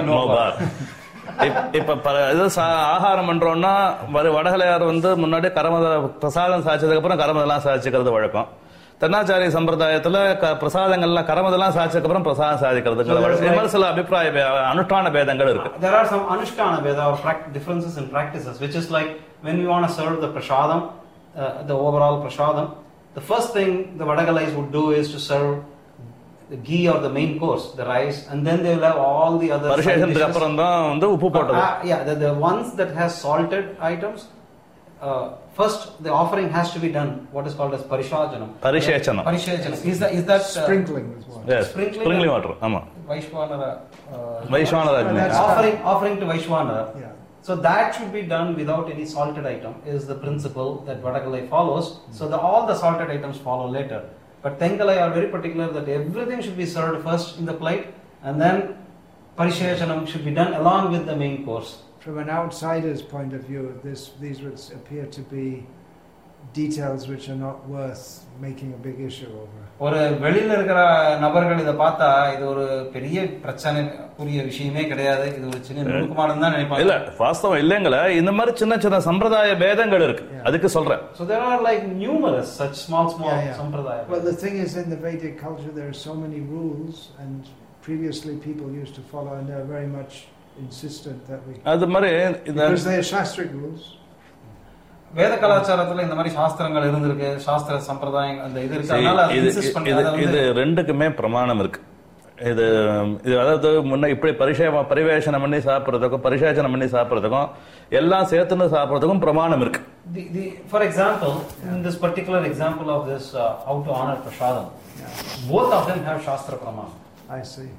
இப்ப ஆகாரம் பண்றோம்னா வடகலையார் முன்னாடி கரமத பிரசாதம் சாய்ச்சதுக்கு அப்புறம் கரமதெல்லாம் சாய்ச்சிக்கிறது வழக்கம். தென்னாச்சாரிய சம்பிரதாயத்துல பிரசாதங்கள்லாம் கரமதெல்லாம் சாய்ச்சதுக்கு அப்புறம் பிரசாதம் சாதிக்கிறது சில அபிப்பிராய அனுஷ்டான பேதங்கள் இருக்கு. There are some anushthana veda or differences in practices, which is like when we want to serve the prasadam, the overall prasadam, the first thing the Vadagalais would do is to serve the ghee or the main course, the rice, and then they will have all the other பரிசேஷனத்துக்கு அப்புறம் தான் உப்பு போட்டது. The ones that has salted items, first the offering has to be done what is called as parishajanam. Parishajanam is that sprinkling as well. Yes, sprinkling water. Ama Vaishwanara offering to Vaishwanara. Yeah. So that should be done without any salted item is the principle that Vadagalai follows. So all the salted items follow later. But Tengalai are very particular that everything should be served first in the plate and then parishajanam should be done along with the main course. From an outsider's point of view, these would appear to be details which are not worth making a big issue over. ஒரு வெளியில இருக்கிற நபர்கள் இத பார்த்தா இது ஒரு பெரிய பிரச்சனைக்குரிய விஷயமே கிடையாது, இது ஒரு சின்ன நுணுக்கமானது தான் நினைப்பாங்க. இல்ல வாஸ்தவம் இல்லங்கல, இந்த மாதிரி சின்ன சின்ன சம்பிரதாய பேதங்கள் இருக்கு, அதுக்கு சொல்றேன். So there are like numerous such small sampradaya. Well, the thing is, in the Vedic culture there are so many rules, and previously people used to follow, and they're very much insistent that we, because they are shastric rules. வேத கலாச்சாரத்துல இந்த மாதிரி சாஸ்திரங்கள் இருந்திருக்கு, சாஸ்திர சம்பிரதாயம் அந்த இது இருக்கு, அதனால இன்சிஸ்ட் பண்றாங்க. இது ரெண்டுக்குமே பிரமாணம் இருக்கு. இது அதாவது முன்ன இப்படி பரிவேஷனம் பண்ணி சாப்பிடுறதுக்கும் பரிசேஷனம் பண்ணி சாப்பிடுறதுக்கும் எல்லாம் சேர்த்துன்னு சாப்பிடுறதுக்கும் பிரமாணம் இருக்கு. For example, in this particular example of this how to honor prasadam, both of them have shastra praman. I see.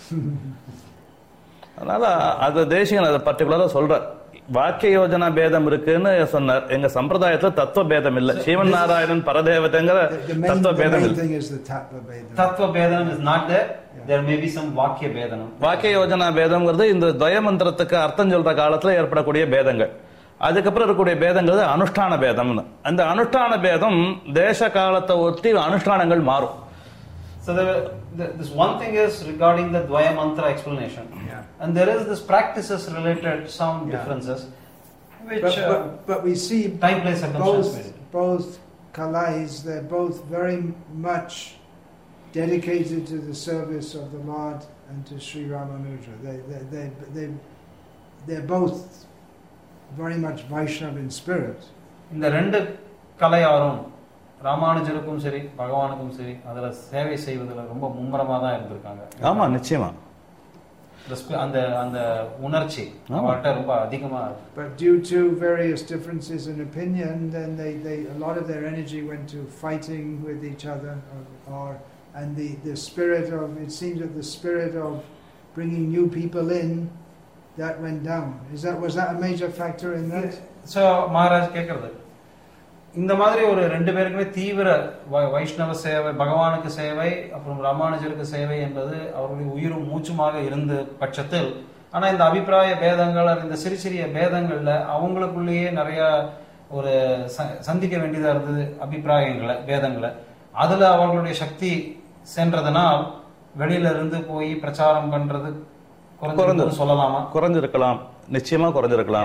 அதனால அது தேசிகன் அதை பர்டிகுலரா சொல்ற. வாக்கிய யோஜனா பேதம் இருக்குன்னு சொன்னார். எங்க சம்பிரதாயத்துல தத்துவ பேதம் இல்ல. சிவன் நாராயணன் பரதேவதைங்கிற தத்துவ பேதம் இல்ல. தத்துவ பேதம் is not there. There may be some வாக்கிய பேதம். வாக்கிய யோஜனா பேதம்ங்கிறது இந்த துவய மந்திரத்துக்கு அர்த்தம் சொல்ற காலத்துல ஏற்படக்கூடிய பேதங்கள். அதுக்கப்புறம் இருக்கக்கூடிய பேதங்கிறது அனுஷ்டான பேதம்னு. அந்த அனுஷ்டான பேதம் தேச காலத்தை ஒட்டி அனுஷ்டானங்கள் மாறும். So this one thing is regarding the Dvaya Mantra explanation. And there is this practices related some differences which but we see time, place, circumstance both Kalais, they're both very much dedicated to the service of the Lord and to Sri Ramanuja. They're both very much Vaishnava in spirit. இந்த ரெண்டு கலையாரும் ராமானுஜருக்கும் சரி பகவானுக்கும் சரி அதுல சேவை செய்வதில் ரொம்ப மும்முரமா தான் இருந்திருக்காங்க. ஆமா, நிச்சயமா. அந்த உணர்ச்சி அவர்கிட்ட ரொம்ப அதிகமா. But due to various differences in opinion, then they a lot of their energy went to fighting with each other, and the spirit of, it seems that the spirit of bringing new people in, that went down. Was that a major factor in that? So Maharaj கேட்கறது, இந்த மாதிரி ஒரு ரெண்டு பேருக்குமே தீவிர வைஷ்ணவ சேவை, பகவானுக்கு சேவை, அப்புறம் ராமானுஜருக்கு சேவை என்பது அவருடைய உயிரும் மூச்சுமாக இருந்த பட்சத்தில், ஆனா இந்த அபிப்பிராய பேதங்கள், இந்த சிறு சிறிய பேதங்கள்ல அவங்களுக்குள்ளேயே நிறைய ஒரு சந்திக்க வேண்டியதா இருந்தது, அபிப்பிராயங்களை, பேதங்களை. அதுல அவர்களுடைய சக்தி சென்றதனால் வெளியில இருந்து போய் பிரச்சாரம் பண்றது சொல்லலாமா? குறைஞ்சிருக்கலாம், நிச்சயமா குறைஞ்சிருக்கலாம்.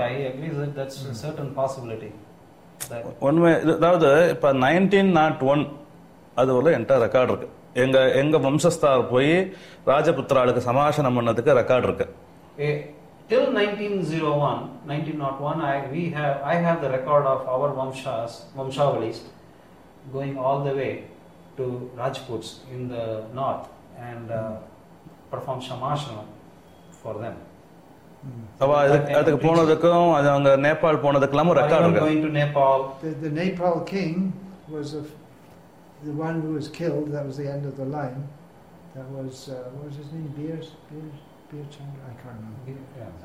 உண்மை. அதாவது இப்ப 1901 அது ஒரு என்டையர் ரெக்கார்டு இருக்கு. எங்க வம்சஸ்தார் போய் ராஜபுத்திராளுக்கு சமாசனம் பண்ணதுக்கு ரெக்கார்டு இருக்கு. Till 1901 I have the record of our Vamshavalis going all the way to Rajputs in the north and perform Shamasana for them. அதுக்கு போனதுக்கும் அது அவங்க நேபாள் போனதுக்கெல்லாம் ரெக்கார்ட் இருக்கு. Going to Nepal. The Nepal king was the one who was killed. That was the end of the line. That was what was his name? Beer Chandra. I can't remember.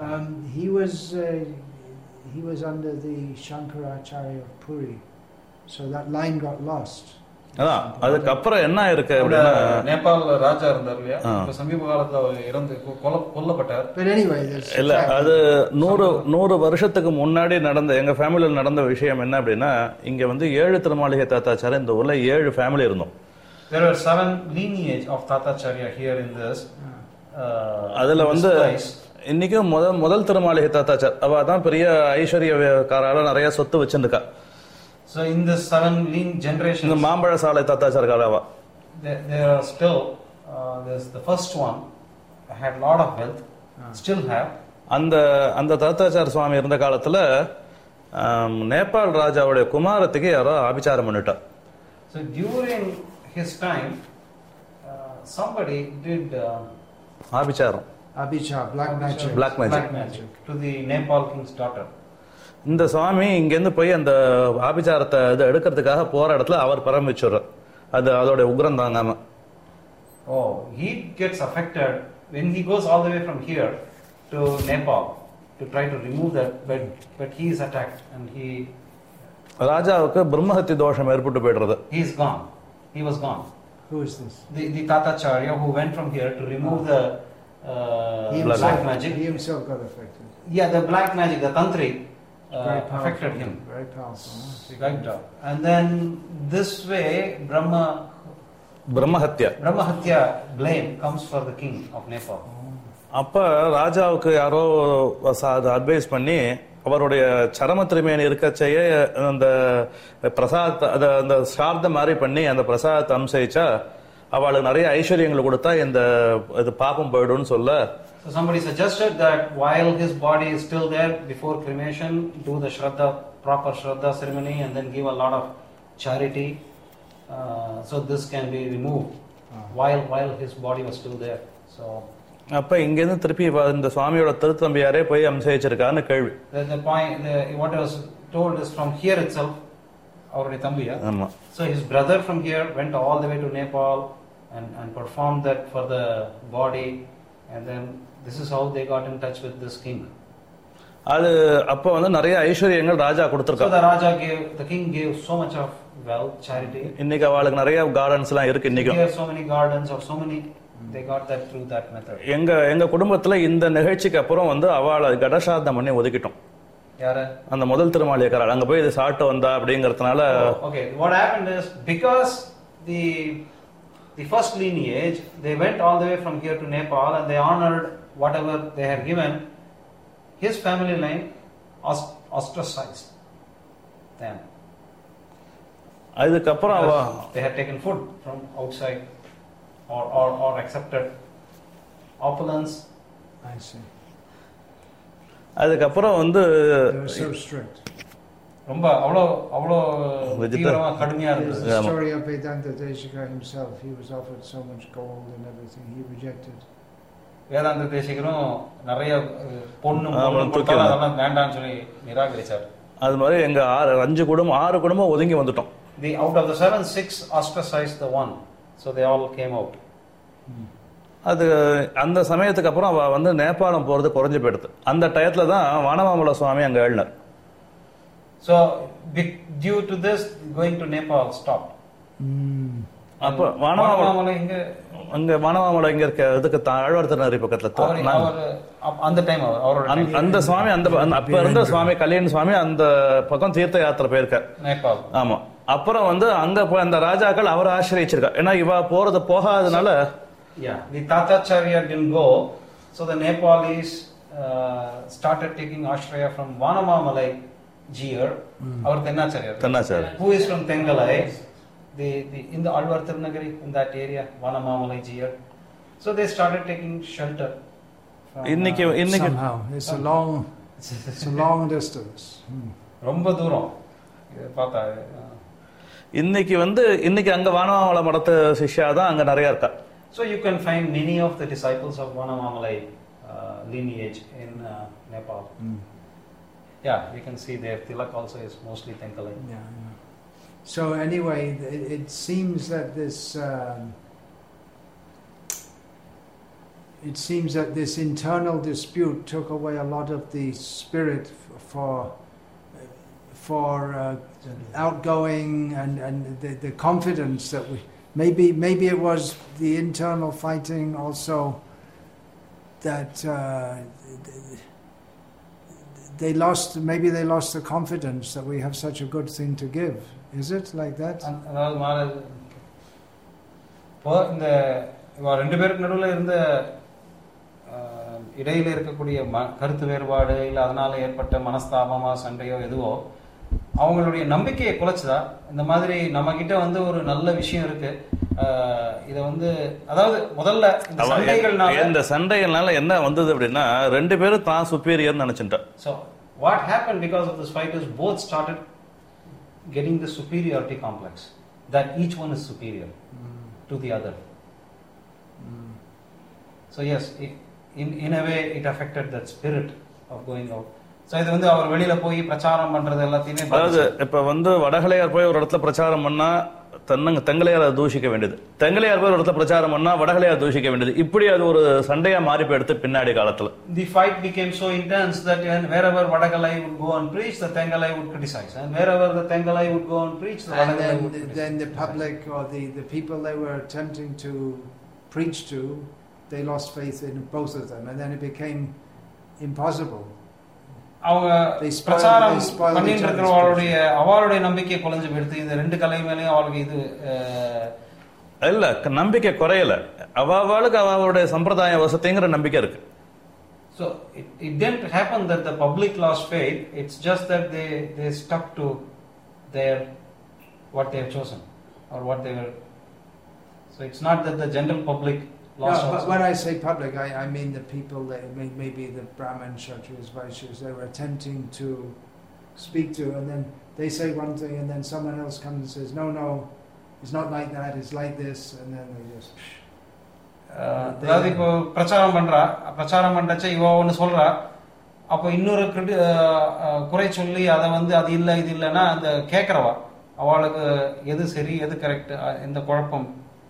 Yeah. He was under the Shankaracharya of Puri, so that line got lost. அதான் அதுக்கப்புறம் என்ன இருக்கு அப்படின்னா, நேபாள் ராஜா இருந்தார் இல்லையா, சமீப காலத்துல இறந்து கொல்லப்பட்டார். இல்ல, அது 100 வருஷத்துக்கு முன்னாடி நடந்த எங்க ஃபேமிலியில் நடந்த விஷயம் என்ன அப்படின்னா, இங்க வந்து 7 திருமாளிகை தாத்தாச்சாரி, இந்த ஊர்ல 7 ஃபேமிலி இருந்தோம். There were 7 lineage of Tatacharya here in this. அதுல வந்து இன்னைக்கும் முதல் திருமாளிகை தாத்தாச்சார் அவ தான் பெரிய ஐஸ்வர்யக்காரால நிறைய சொத்து வச்சிருக்கா. So in the 7 generations, இந்த மாம்பழ சாலை தாத்தாச்சார் காராவா, there are still there's the first one had lot of wealth, still have. அந்த தாத்தாச்சார் சுவாமி இருந்த காலத்துல நேபாள் ராஜாவுடைய குமாரத்துக்கு யாரோ ஆபிச்சாரம் பண்ணிட்டா. So during his time somebody did ஆபிச்சாரம், black magic to the Nepal king's daughter. இந்த சுவாமி இங்கேருந்து போய் அந்த ஆபிச்சாரத்தை எடுக்கிறதுக்காக போற இடத்துல அவர் பரம்பிச்சுடுறார். அதோட உக்ரம் தாங்காம. Oh, he gets affected when he goes all the way from here to Nepal to try to remove that, but he is attacked and he. ராஜாவுக்கு பிரம்மஹத்தி தோஷம் ஏற்பட்டு போயிடுறது. He is gone. He was gone. Who is this? The Tatacharya who went from here to remove the black magic. He himself got affected. Yeah, the black magic, the tantri. Affected him. Very powerful. Right. And then this way Brahmahatya blame comes for the king of Nepal. அப்ப ராஜாவுக்கு யாரோ advice பண்ணி அவருடைய சரம திருமேனி இருக்கச்சைய அந்த பிரசாத் அந்த சார்த்த மாதிரி பண்ணி அந்த பிரசாதத்தை அம்சயிச்சா அவளுக்கு நிறைய ஐஸ்வர்யங்களை கொடுத்தா இந்த இது பாப்பம் போயிடும்னு சொல்ல. So somebody suggested that while his body is still there, before cremation, do the proper Shraddha ceremony and then give a lot of charity, so this can be removed while his body was still there. So அப்ப இங்கிருந்து திருப்பி இந்த சுவாமியோட திருத்தம்பியாரே போய் அம்சயிச்சிருக்கான்னு கேள்வி. The point, what was told is from here itself, அவருடைய தம்பியா. ஆமா. So his brother from here went all the way to Nepal and performed that for the body, and then this is how they got in touch with this king. அது அப்ப வந்து நிறைய ஐஸ்வர்யங்கள் ராஜா கொடுத்திருக்காரு. So the king gave so much of wealth, charity. இன்னைக்கு அவளுக்கு நிறைய gardens எல்லாம் இருக்கு. இன்னைக்கு there are so many gardens or so many, they got that through that method. எங்க குடும்பத்துல இந்த நிகழ்ச்சிக்கு அப்புறம் வந்து அவளை கடசாதம் பண்ணி ஒதுக்கிட்டோம். யார? அந்த முதல் திருமாளிகைக்காரர் அங்க போய் இது சாப்பிட்டு வந்தா அப்படிங்கறதுனால. Okay, what happened is because the first lineage, they went all the way from here to Nepal and they honored whatever they had given. His family line ostracized them. அதுக்கப்புறம் they had taken food from outside or accepted opulence. I see. அதுக்கப்புறம் வந்து they were so strict. ரொம்ப அவ்வளோ தீவிரமா கடுமையா இருந்தது. The story of Vedanta Deshika himself, he was offered so much gold and everything, he rejected. வேதாந்த தேசிகரும் நிறைய பொண்ணு அதெல்லாம் வேண்டாம்னு சொல்லி நிராகரிச்சார். அது மாதிரி எங்க 6 குடும்பம் ஒதுங்கி வந்துட்டோம். Out of the 7, 6 ostracized the one, so they all came out. அது அந்த சமயத்துக்கு அப்புறம் அவ வந்து நேபாளம் போறது குறைஞ்சு போயிடுது. அந்த டயத்துல தான் வானமாமல சுவாமி அங்க எழுந்தார். So due to this, going to Nepal stopped. அப்ப வானமாமலை அங்க வானமாமலை இங்க இருக்க இதுக்கு ஆழ்வார் திருநகரி பக்கத்துல அந்த டைம் அந்த சுவாமி அப்ப இருந்த சுவாமி கல்யாண சுவாமி அந்த பக்கம் தீர்த்த யாத்திரை போயிருக்கார் நேபாள். ஆமா. அப்புறம் வந்து அங்க போய் அந்த ராஜாக்கள் அவரை ஆசிரியச்சிருக்கா. ஏன்னா இவ போகாதனால the Tatacharya didn't go, so the Nepalis started taking ashraya from Vanamamalai Jiyar, our Tennacharya, who is from Tengalai, in the Alvar Tirunagari, in that area, Vanamamalai Jiyar. So they started taking shelter from somehow. It's a long distance. ரொம்ப தூரம் பார்த்தா. இன்னைக்கு அங்க வானமாமலை மடத்து சிஷ்யா தான் அங்க நிறைய இருக்கா. So you can find many of the disciples of Vanamamalai lineage in Nepal. Yeah, you can see there. Tilak also is mostly Tenkalai. Yeah. So anyway, it seems that this internal dispute took away a lot of the spirit for outgoing and the confidence that we. Maybe it was the internal fighting also that they lost the confidence that we have such a good thing to give. Is it like that? இந்த ரெண்டு பேருக்கு நடுவில் இருந்த இடையில இருக்கக்கூடிய கருத்து வேறுபாடு இல்ல அதனால ஏற்பட்ட மனஸ்தாபமா சண்டையோ எதுவோ அவங்களுடைய நம்பிக்கையை குலைச்சதா? இந்த மாதிரி நம்ம கிட்ட வந்து ஒரு நல்ல விஷயம் இருக்கு, இத வந்து அதாவது முதல்ல இந்த சண்டைகள்னால என்ன வந்தது அப்படின்னா ரெண்டு பேரும் தான் சுப்பீரியர் நினைச்சிட்டான். So what happened because of this fight is both started getting the superiority complex that each one is superior to the other. So yes, in a way it affected that spirit of going out. So இது வந்து அவர் வெளியில போய் பிரச்சாரம் பண்றது எல்லாத்தையுமே, அதாவது இப்ப வந்து வடகலையார் போய் ஒரு இடத்துல பிரச்சாரம் பண்ணா தெங்கலையார் தூஷிக்க வேண்டியது, தெங்கலையார் போய் ஒரு இடத்துல பிரச்சாரம் பண்ணா வடகலையார் தூஷிக்க வேண்டியது, இப்படி அது ஒரு சண்டையா மாறி போயிடுத்து பின்னாடி காலத்துல. The fight became so intense that wherever Vadagalai would go and preach, the Tengalai would criticize, and wherever the Tengalai would go and preach, the Vadagalai would criticize. Then the public or the people they were attempting to preach to, they lost faith in both of them, and then it became impossible. அவங்க பிரச்சாரம் பண்ணிட்டு இருக்கிறவங்களுடைய அவளுடைய நம்பிக்கை குறைஞ்சு போயிடுது. இந்த ரெண்டு கலை மேலேயும் அவளுக்கு இது இல்ல நம்பிக்கை குறையல, அவளுக்கு அவளுடைய சம்பிரதாய வசதிங்கிற நம்பிக்கை இருக்கு. So it didn't happen that the public lost faith, it's just that they stuck to their what they have chosen or what they were. So it's not that the general public. No, but when I say public, I mean the people that maybe the Brahmin, Kshatriyas, Vaishyas, they were attempting to speak to, and then they say one thing, and then someone else comes and says, no, it's not like that, it's like this, and then they just. அதாவது இப்போ பிரச்சாரம் பண்றச்ச இவ ஒன்று சொல்றா, அப்போ இன்னொரு குறை சொல்லி அதை வந்து அது இல்லை இது இல்லைன்னா அந்த கேட்கறவா அவளுக்கு எது சரி எது கரெக்ட் இந்த குழப்பம்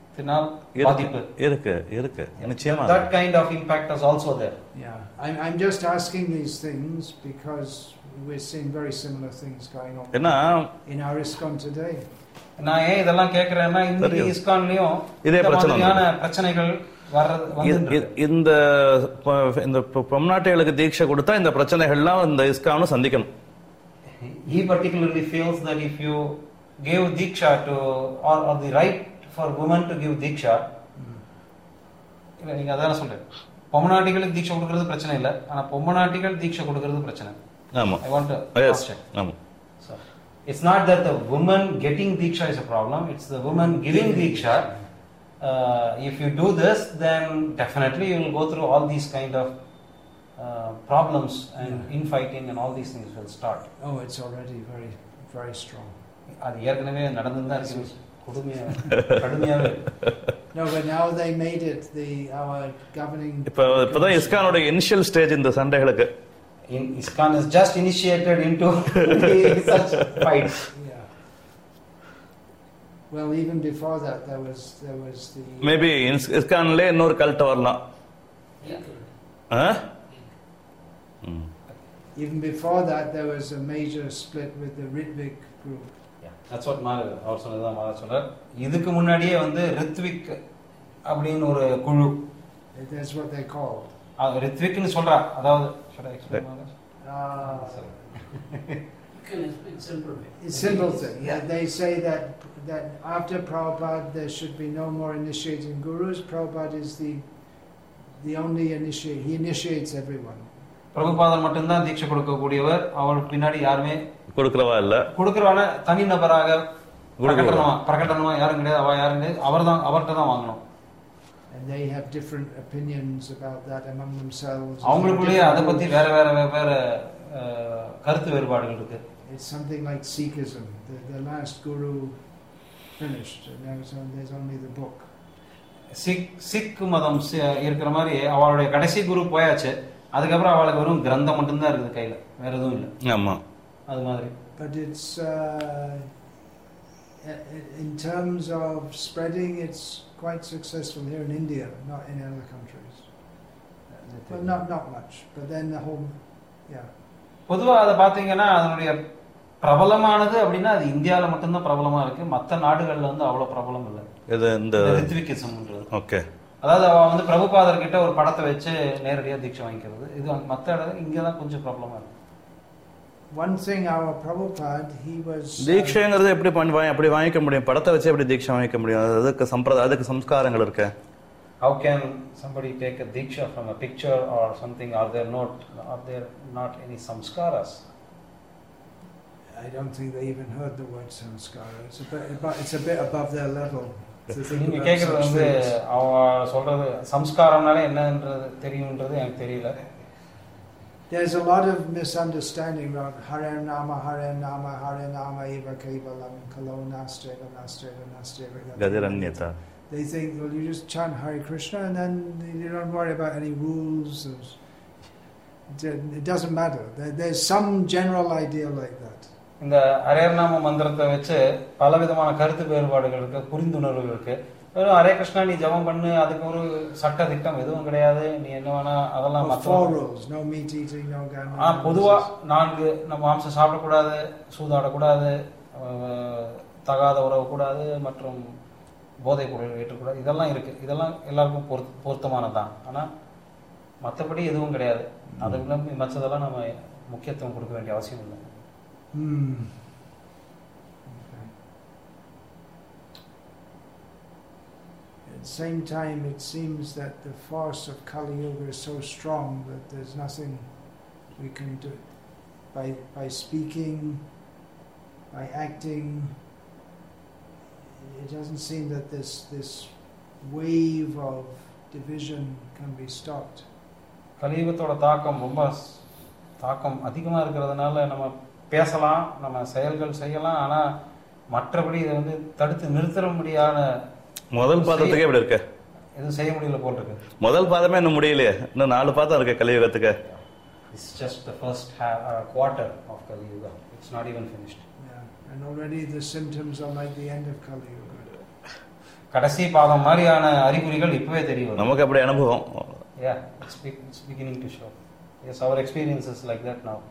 இருக்கு நிச்சயமா. That kind of impact is also there. Yeah, I'm just asking these things because we're seeing very similar things going on in our ISKCON today. நான் ஏன் இதெல்லாம் கேக்குறேன்னா இந்த ISKCONலயும் இதே பிரச்சனைகள் வர்றது இந்த பொம்நாட்டிகளுக்கு தீட்சை கொடுத்தா இந்த பிரச்சனைகள்லாம் இந்த ISKCON சந்திக்கணும். He particularly feels that if you give Diksha to or the right for women to give Diksha, இல்ல நீங்க அதான சொல்றீங்க, பொம்மநாட்டிகளுக்கு தீட்சை கொடுக்கிறது பிரச்சனை இல்ல, ஆனா பொம்மநாட்டிகள் தீட்சை கொடுக்கிறது பிரச்சனை. ஆமா, I want to cross check. ஆமா. So it's not that the woman getting Diksha is a problem, it's the woman giving Diksha. If you do this, then definitely you will go through all these kind of problems and infighting and all these things will start. Oh, it's already very, very strong. அது ஏற்கனவே நடந்துதான் இருக்கு. No, but now they made it our governing. இப்பதான் இஸ்கானோட initial stage இந்த சண்டைகளுக்கு. ISKCON is just initiated into such fights. Yeah. Well, even before that, there was the. Maybe ISKCONலே இன்னொரு cult வரலாம். Even before that, there was a major split with the Ritvik group. Yeah, that's what அவர் சொன்னதுதான் மாதா சொல்றார். இதுக்கு முன்னாடியே வந்து ரித்விக் அப்படின்னு ஒரு குழு. That's what they called. ரித்விக்னு சொல்றா. அதாவது should I explain It's simple. It's simple thing. Yeah. They say that after Prabhupada there should be no more initiating gurus. Prabhupada is the only initiate. He initiates everyone. பிரபுபாதர் மட்டும்தான் தீட்சை கொடுக்கக்கூடியவர். அவருக்கு பின்னாடி யாருமே கொடுக்கறவா இல்ல. கொடுக்கறவன தனி நபராக பிரகடனமா யாரும் கிடையாது. அவ யாரும் கிடையாது. அவர்கிட்ட தான் வாங்கணும். And they have different opinions about that among themselves. அவங்களுக்குள்ளே அதை பத்தி வேற கருத்து வேறுபாடுகள் இருக்கு. It's something like Sikhism. The last guru finished, and now there's only the book. Sikh மதம் இருக்கிற மாதிரி அவளுடைய கடைசி குரு போயாச்சு. அதுக்கப்புறம் அவளுக்கு வெறும் கிரந்தம் மட்டும்தான் இருக்குது கையில, வேற எதுவும் இல்லை. ஆமா, அது மாதிரி. But it's in terms of spreading, it's quite successful here in India, not in other countries. Well, not much, but then the whole, yeah. பொதுவா அதை பாத்தீங்கன்னா அதனுடைய பிரபலமானது அப்படின்னா அது இந்தியாவில மட்டும்தான் பிரபலமா இருக்கு. மற்ற நாடுகள்ல வந்து அவ்வளவு பிரபலம் இல்லை. இது இந்த ரித்விக்கிசம்ன்றது. ஓகே, அதாவது அவ வந்து பிரபுபாதர் கிட்ட ஒரு படத்தை வச்சு நேரடியா தீட்சை வாங்கிக்கிறது. இது மற்ற இடம் இங்கதான் கொஞ்சம் பிரபலமா இருக்கு. One thing our Prabhupada, he was தீட்சைங்கிறது எப்படி வாங்கிக்க முடியும்? படத்தை வச்சு எப்படி தீட்சை வாங்கிக்க முடியும்? அதுக்கு சம்பிரதாயம், அதுக்கு சம்ஸ்காரங்கள் இருக்கு. How can somebody take a diksha from a picture or something? Are there not any samskaras? I don't think they even heard the word samskara. It's a bit above their level. நீங்க கேக்குறது வந்து அவ சொல்றது சம்ஸ்காரம்னால என்னன்றது தெரியும்ன்றது எனக்கு தெரியல. There's a lot of misunderstanding around Hare Nama, Hare Nama, Hare Nama eva kevalam kalo nasteva nasteva nasteva gadiranyata. They think, well, you just chant Hare Krishna and then you don't worry about any rules. It doesn't matter. There's some general idea like that. இந்த ஹரே நாம மந்திரத்தை வச்சு பல விதமான கருத்து வேறுபாடுகள் இருக்கு, புரிந்துணர்வுகள் இருக்கு. வெறும் ஹரே கிருஷ்ணா நீ ஜபம் பண்ணு, அதுக்கு ஒரு சட்ட திட்டம் எதுவும் கிடையாது. நீ என்ன வேணா அதெல்லாம் பொதுவா 4 நம்ம மாம்சம் சாப்பிடக்கூடாது, சூதாடக்கூடாது, தகாத உறவு கூடாது, மற்றும் போதை பொருள் ஏற்றக்கூடாது. இதெல்லாம் இருக்கு. இதெல்லாம் எல்லாருக்கும் பொருத்தமானதான். ஆனா மற்றபடி எதுவும் கிடையாது. அது மற்றதெல்லாம் நம்ம முக்கியத்துவம் கொடுக்க வேண்டிய அவசியம் இல்லை. Okay. At the same time, it seems that the force of Kali Yuga is so strong that there's nothing we can do by speaking, by acting. It doesn't seem that this wave of division can be stopped. கலியுகத்தோட தாக்கம் அதிகமா இருக்கிறதுனால நம்ம பேசலாம், நம்ம செயல்கள் செய்யலாம், ஆனா மற்றபடி இதை வந்து தடுத்து நிறுத்த முடியாத முதல் பாதத்துக்கே இப்படி இருக்க எதுவும் செய்ய முடியல போல் இருக்கு. முதல் பாதமே இன்னும் முடியலையே, இன்னும் 4 பாதம் இருக்கு கலியுகத்துக்கு. It's just the first quarter of Kali Yuga. It's not even finished. Yeah, and already the symptoms are like the end of Kali Yuga. கடைசி பாதம் மாதிரியான அறிகுறிகள் இப்பவே தெரியும் நமக்கு. அப்படி அனுபவம். Yeah, it's beginning to show. Yes, our experience is like that now.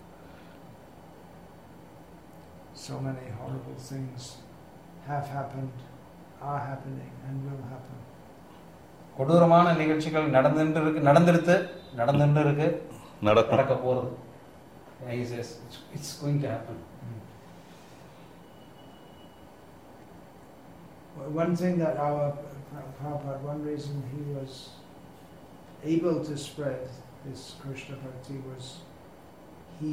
So many horrible things have happened, are happening, and will happen. கொடூரமான நிகழ்ச்சிகள் நடந்துட்டு இருக்கு, நடக்க போறது. He says it's going to happen. One thing that our Prabhupada, one reason he was able to spread this Krishna Bhakti was he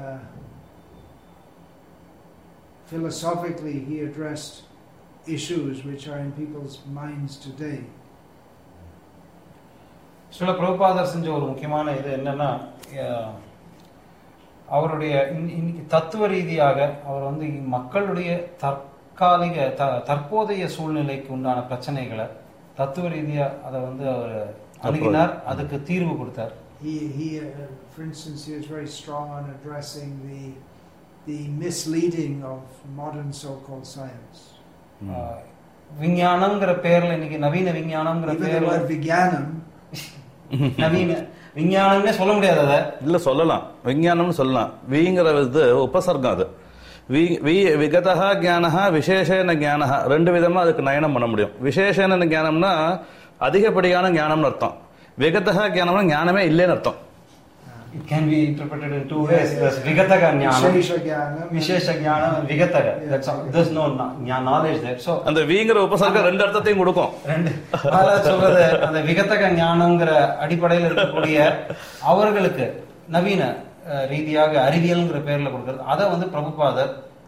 philosophically he addressed issues which are in people's minds today. Srila பிரபுபாதர் செஞ்ச ஒரு முக்கியமான இது என்னன்னா, அவருடைய இன்னைக்கு தத்துவ ரீதியாக அவர் வந்து மக்களுடைய தற்காலிக தற்போதைய சூழ்நிலைக்கு உண்டான பிரச்சனைகளை தத்துவ ரீதியா அதை வந்து அவர் அணுகினார், அதுக்கு தீர்வு கொடுத்தார். He for instance, he was very strong on addressing the misleading of modern so-called science. விஞ்ஞானம்ங்கிற பேர்ல இன்னைக்கு நவீன விஞ்ஞானம்ங்கிற பேர்ல விஞ்ஞானம் நவீன விஞ்ஞானம்னே சொல்ல முடியாது. அதை இல்ல சொல்லலாம், விஞ்ஞானம்னு சொல்லலாம். விங்கிறது உபசர்க்கம். அது விகதா ஞானஹா விசேஷன ஞானஹா ரெண்டு விதமா அதுக்கு நயனம் பண்ண முடியும். விசேஷன ஞானம்னா அதிகப்படியான ஞானம்னு அர்த்தம். விகதா ஞானம்னா ஞானமே இல்லைன்னு அர்த்தம். It can be interpreted in two ways. There's Vigataka Jnana, Vishesha Jnana, and Vigataka. That's all. There's no knowledge there. So, அந்த வீங்கிற உபசர்க்கம் ரெண்டு அர்த்தத்தையும் கொடுக்கும். ரெண்டு சொல்றது அந்த விகதக ஞானம்ங்கிற அடிப்படையில் இருக்கக்கூடிய அவர்களுக்கு நவீன ரீதியாக அறிவியல்ங்கிற பேர்ல கொடுக்கிறது. அதை வந்து பிரபுபாதர்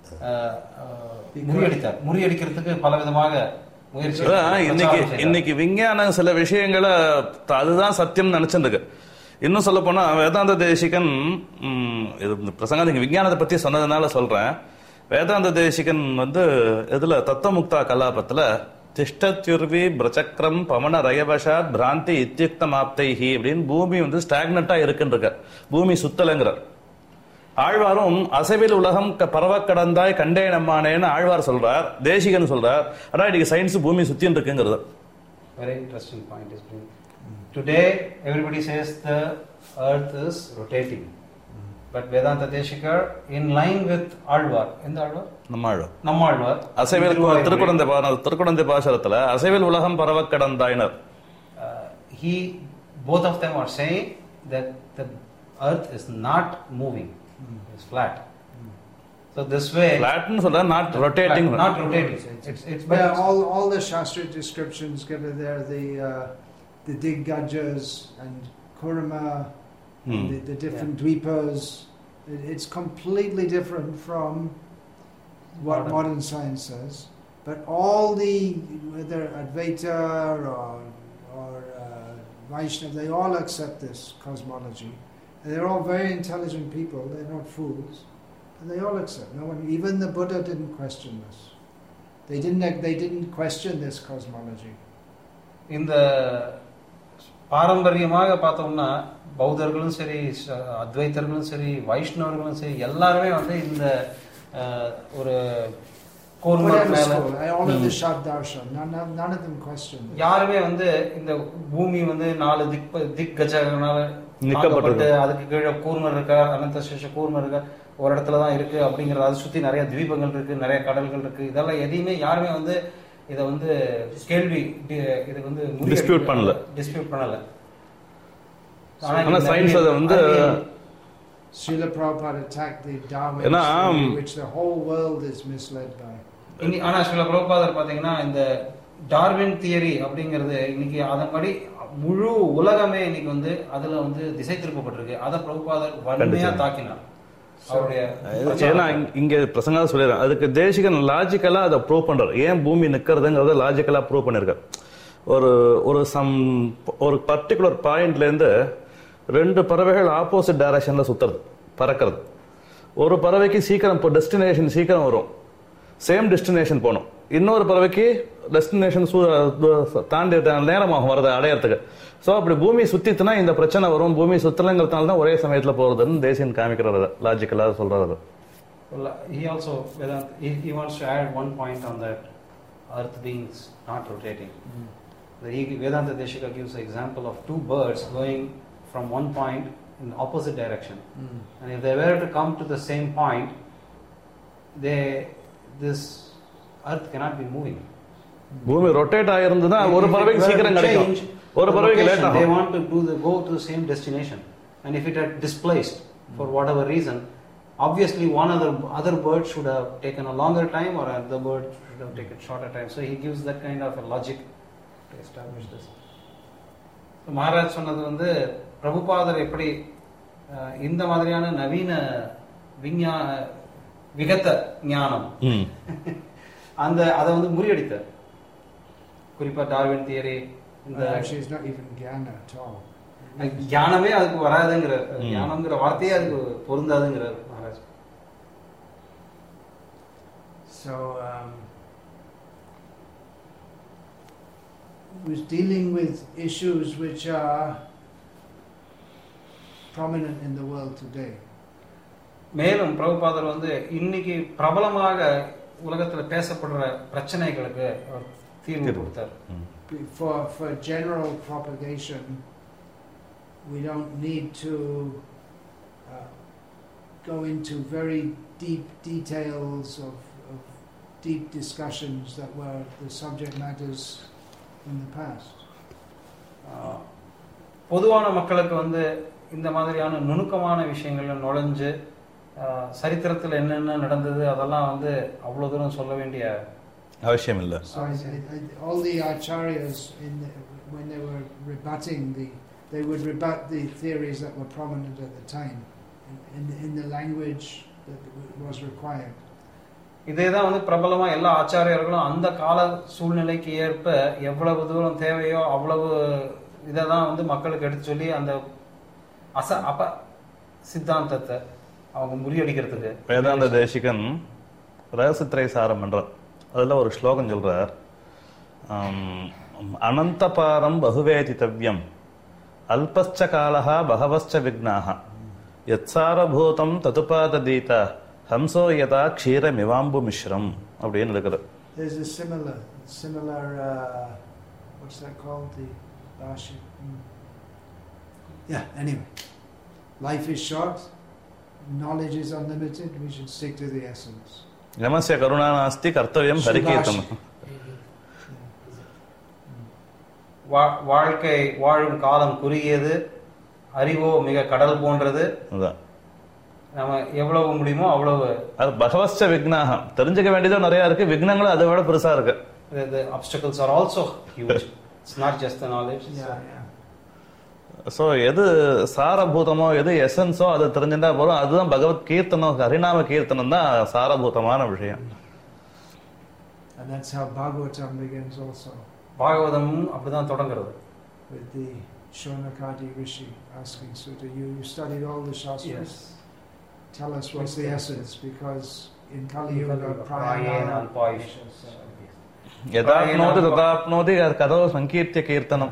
முறியடிக்கிறதுக்கு பல விதமாக முயற்சி. இன்னைக்கு விஞ்ஞானம் சில விஷயங்களை அதுதான் சத்தியம் நினைச்சிருக்கு. இன்னும் சொல்ல போனா வேதாந்த தேசிகன் பிரசங்கம் விஞ்ஞானத்தை பத்தி சொன்னதுனால சொல்றேன். வேதாந்த தேசிகன் வந்து இதுல தத்துவமுக்தா கலாபத்துல திஷ்டத்யுர்வி பிரச்சக்ரம் பவன ரயவசாத் பிராந்தி இத்தியுக்தம் ஆப்தைஹி அப்படின்னு பூமி வந்து ஸ்டாக்னட்டா இருக்குன்ற பூமி சுத்தலைங்கிறார். ஆழ்வாரும் அசைவில் உலகம் பரவ கடந்தாய் கண்டே நம்மானேன்னு ஆழ்வார் சொல்றார், தேசிகன் சொல்றார். ஆனா இன்னைக்கு சயின்ஸ் பூமி சுத்தின்னு இருக்குங்கிறது. Very interesting point is being. Today everybody says the earth is rotating, but Vedanta Deshikar in line with Alvar, in the Alvar Nammalvar அசைவில் Thirukudanthai பாசரத்துல அசைவில் உலகம் பரவ கடந்தாயினர். Both of them are saying that the earth is not moving, it's flat. So this way flat nu solla, not rotating. It's all the Shastra descriptions given there, the Diggajas and Kurma, the different dweepas, it's completely different from what modern science says. But all whether Advaita or Vaishnava, they all accept this cosmology. And they're all very intelligent people, they're not fools. And they all accept. No one, even the Buddha didn't question this. They didn't question this cosmology. இந்த பாரம்பரியமாக பார்த்தோம்னா பௌத்தர்களும் சரி, அத்வைத்தர்களும் சரி, வைஷ்ணவர்களும் சரி, எல்லாருமே வந்து இந்த ஒரு யாருமே வந்து இந்த பூமி வந்து 4 திக்கஜனால நிக்கப்பட்டு அதுக்கு கீழே கூர்மர் இருக்கா, அனந்த சேஷ கூர்மர் இருக்கா, ஒரு இடத்துல தான் இருக்கு அப்படிங்கறது. அதை சுத்தி நிறைய தீபங்கள் இருக்கு, நிறைய கடல்கள் இருக்கு. இதெல்லாம் எதையுமே யாருமே வந்து இதை வந்து கேள்வி இது வந்து டிஸ்பியூட் பண்ணல. ஆனா சயின்ஸ் அதை வந்து Srila Prabhupada attacked the Darwin which the whole world is misled by. ஆனா ஸ்ரீல பிரபுபாதர் பாத்தீங்கன்னா இந்த டார்வின் தியரி அப்படிங்கிறது இன்னைக்கு அதன்படி முழு உலகமே இன்னைக்கு வந்து அதுல வந்து திசை திருப்பப்பட்டிருக்கு. அதை பிரபுபாதர் வன்மையா தாக்கினார். இங்க பிரசங்கா சொல்லிடுறேன். அதுக்கு தேசிகன் லாஜிக்கலா அதை ப்ரூவ் பண்றாரு. ஏன் பூமி நிக்கிறதுங்கிறத லாஜிக்கலா ப்ரூவ் பண்ணிருக்காரு. ஒரு பர்டிகுலர் பாயிண்ட்ல இருந்து 2 பறவைகள் ஆப்போசிட் டைரக்ஷன்ல சுத்துறது, பறக்கிறது. ஒரு பறவைக்கு சீக்கிரம் டெஸ்டினேஷன் சீக்கிரம் வரும், சேம் டெஸ்டினேஷன் போகணும். இன்னொரு பறவைக்கு டெஸ்டினேஷன் தாண்டி நேரமாகும் வரதை அடையறதுக்கு. ஸோ அப்படி பூமி சுத்தித்துனா இந்த பிரச்சனை வரும். பூமி சுத்தலைங்கிறதுனால தான் ஒரே சமயத்துல போறதுன்னு தேசியன் காமிக்கிறது, லாஜிக்கலா சொல்றது. He also he wants to add one point on that earth being not rotating. Vedanta Deshika gives an example of 2 birds going from one point in opposite direction. And if they were to come to the same point, this earth cannot be moving. பூமி rotate ஆயிருந்தா ஒரு பறவைக்கு சீக்கிரம் கிடைக்கும், ஒரு பறவைக்கு late ஆகும். They want to go to the same destination, and if it had displaced for whatever reason, obviously one other bird should have taken a longer time, or other bird should have taken shorter time. So he gives that kind of a logic to establish this. So Maharaj சொன்னது வந்து பிரபுபாதர் எப்படி இந்த மாதிரியான நவீன விகத ஞானம் அந்த அதை வந்து முறியடித்தார். குறிப்பா டார்வின் தியரி, இந்த ஞானமே அதுக்கு வராதுங்கிற, ஞானம்ங்கிற வார்த்தையே அதுக்கு பொருந்தாதுங்கிறார் Maharaj. So was dealing with issues which are prominent in the world today. மேலும் பிரபுபாதர் வந்து இன்னைக்கு பிரபலமாக உலகத்துல பேசப்படுற பிரச்சனைகளுக்கு தீர்வு கொடுத்தார். For general propagation, we don't need to go into very deep details of deep discussions that were the subject matters in the past. பொதுவான மக்களுக்கு வந்து இந்த மாதிரியான நுணுக்கமான விஷயங்கள்ல நுழைஞ்சு சரித்திரத்தில் என்னென்ன நடந்தது அதெல்லாம் வந்து அவ்வளவு தூரம் சொல்ல வேண்டிய அவசியம் இல்லை. So all the acharyas when they were rebutting they would rebut the theories that were prominent at the time in the language that was required. இதேதான் வந்து பிரபலமா எல்லா ஆச்சாரியர்களும் அந்த கால சூழ்நிலைக்கு ஏற்ப எவ்வளவு தூரம் தேவையோ அவ்வளவு இதான் வந்து மக்களுக்கு எடுத்து சொல்லி அந்த சித்தாந்தத்தை அவங்க முறியடிக்கிறதுக்கு. வேதாந்த தேசிகன் ரகசித்திரை சாரம் என்றார். அதில் ஒரு ஸ்லோகம் சொல்றார், அனந்தபாரம் பகுவேதித்தவ்யம் அல்பஸ்ச காலஹா பகவஸ்ச விக்னாஹ யத்சாரபூதம் ததுபாததீத ஹம்சோ யதா க்ஷீரமிவாம்பு மிஸ்ரம் அப்படின்னு இருக்கிறது. There's a similar what's that called, the Bhashi? Yeah, anyway, life is short, knowledge is unlimited, we should stick to the essence. நமஸ்ய Karuna நாஸ்தி கர்த்தவ்யம் ஹரிகீர்த்தனம். வாழ்க்கை வாழும் காலம் குறுகியது, அறிவோ மிக கடல் போன்றது. நம்ம எவ்வளவு முடியுமோ அவ்வளவு. அது பகவஸ்ச விக்னாகம், தெரிஞ்சுக்க வேண்டியது நிறைய இருக்கு, விக்னங்களும் அதை விட பெருசா இருக்கு. The obstacles are also huge. It's not just the knowledge. So எது சாரபூதமோ எது எசன்ஸோ அதை தெரிஞ்சுட்டா போறோம். அதுதான் பகவத் கீர்த்தனம், ஹரிநாம கீர்த்தனம் தான் சாரபூதமான விஷயம். And that's how Bhagavatam begins also. Bhagavatam அப்படிதான் தொடங்குறது. With the Shonakadi Rishi asking Sutta, you studied all the shastras. Yes. Tell us what's the essence, because in Kali Yuga prayena alpayusha. யதாப்னோதி ததாப்னோதி கதோ சங்கீர்த்திய கீர்த்தனம்.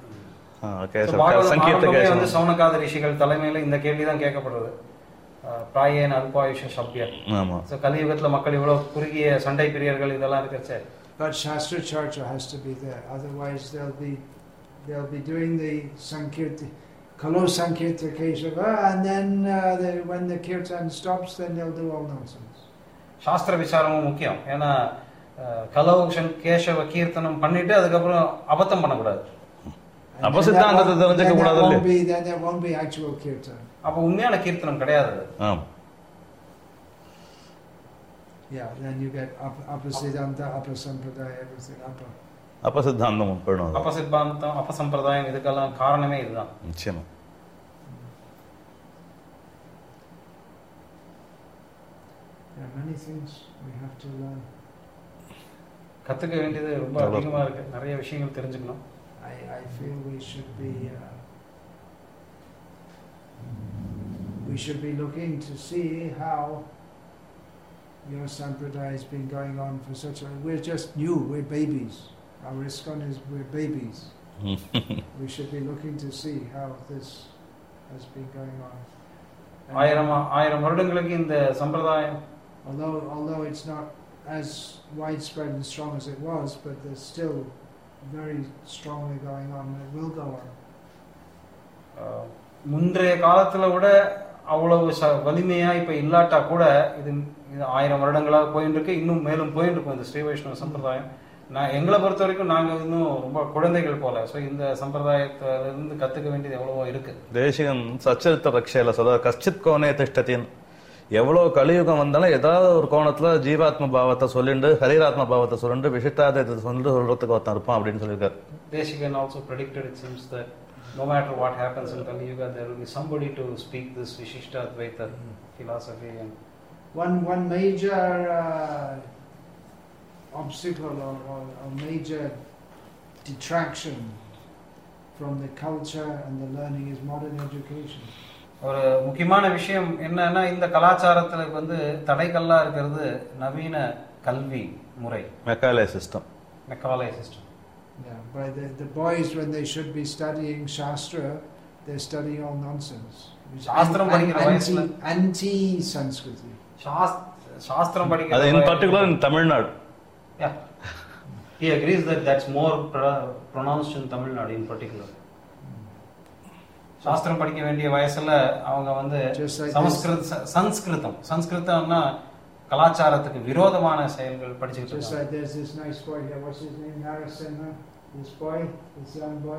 சௌனகாத ரிஷிகள் தலைமையில இந்த கேள்விதான் கேட்கப்படுறது. பிராயேன அல்பாயுஷ சப்யம். கலியுகத்துல மக்கள் இவ்வளவு குறுகிய சண்டை பிரியர்கள் இதெல்லாம் இருக்கச்சே. But Shastra Charcha has to be there, otherwise they'll be doing the Sankirti, Kalo Sankirta Keshava, and then when the kirtan stops, then they'll do all nonsense. சாஸ்திர விசாரமும் முக்கியம். ஏன்னா கலோ கேசவ கீர்த்தனம் பண்ணிட்டு அதுக்கப்புறம் அபத்தம் பண்ணக்கூடாது. அப்ப சித்தாந்தத்தை தெரிஞ்சுக்க கூடாது. Then there won't be actual kirtan. அப்ப உண்மையான கீர்த்தனம் கிடையாது. Yeah, then you get apasiddhanta, apasampradaya, everything upper. அப்பசித்தாந்தம் போயிடும். அப்பசித்தாந்தம், அப்பசம்பிரதாயம் இதுக்கெல்லாம் காரணமே இதுதான். நிச்சயமா. There are many things we have to learn. கத்துக்க வேண்டியது ரொம்ப அதிகமா இருக்கு. நிறைய விஷயங்கள் தெரிஞ்சுக்கணும். I feel we should be looking to see how your sampradaya has been going on for such a. We're just new. We're babies. Our ISKCON we're babies. We should be looking to see how this has been going on. ஆயிரம் வருடங்களுக்கு இந்த சம்பிரதாயம், although it's not as widespread and strong as it was, but there's still very strongly going on, and it will go on. முன்றைய காலத்துல விட அவ்வளவு வலிமையா இப்ப இல்லாட்டா கூட இது 1000 வருடங்களாக போயிட்டு இருக்கு, இன்னும் மேலும் போயிட்டு இருக்கும் இந்த ஸ்ரீ வைஷ்ணவ சம்பிரதாயம். எங்களை பொறுத்த வரைக்கும் நாங்க இன்னும் ரொம்ப குழந்தைகள் போல. ஸோ இந்த சம்பிரதாயத்திலிருந்து கத்துக்க வேண்டியது எவ்வளவோ இருக்கு. தேசிகன் சச்சரித்த ரக்ஷையில சொல்ற கஷ்டித் கோணே திஷ்டத்தின், எவ்வளவு கலியுகம் வந்தாலும் ஏதாவது ஒரு கோணத்துல ஜீவாத்ம பாவத்தை சொல்லிண்டு ஹரிராத்ம பாவத்தை சொல்லிட்டு விசிஷ்டாத்வைதத்தை சொல்லிட்டு சொல்றதுக்கு ஒருத்தன் இருப்பான் அப்படின்னு சொல்லியிருக்காரு. Desikan also predicted, it seems, that no matter what happens in Kali Yuga, there will be somebody to speak this Vishishtadvaita philosophy. And one major obstacle or major detraction from the culture and the learning is modern education. ஒரு முக்கியமான விஷயம் என்னன்னா, இந்த கலாச்சாரத்துல வந்து தடைக்கல்லா இருக்கிறது நவீன கல்வி முறை, Macaulay system. Yeah, by the boys, when they should be studying Shastra, they're studying all nonsense. சாஸ்திரம் படிக்கிற வயசுல Anti-Sanskriti. சாஸ்திரம் படிக்கிற அது in particular in Tamil Nadu. Yeah. He agrees that that's more pronounced in Tamil Nadu in particular. சாஸ்திரம் படிக்க வேண்டிய வயசுல அவங்க வந்து சம்ஸ்கிருதம்னா கலாச்சாரத்துக்கு விரோதமான செயல்கள் படிச்சுட்டு Just like there's this nice boy here, what's his name? Narasimha. This boy, this young boy.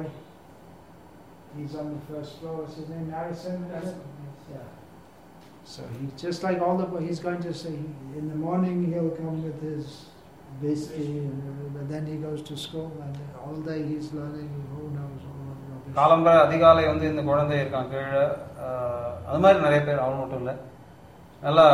He's on the first floor. What's his name? Narasimha. Yeah. So he just like all the boys. He's going to say in the morning he'll come with his whiskey, but then he goes to school and all day he's learning. Who knows all of rubbish. காலம்பர அதிகாலை வந்து இந்த குழந்தை இருக்கான் கீழே, அது மாதிரி நிறைய பேர், அவன் மட்டும் இல்லை, நல்லா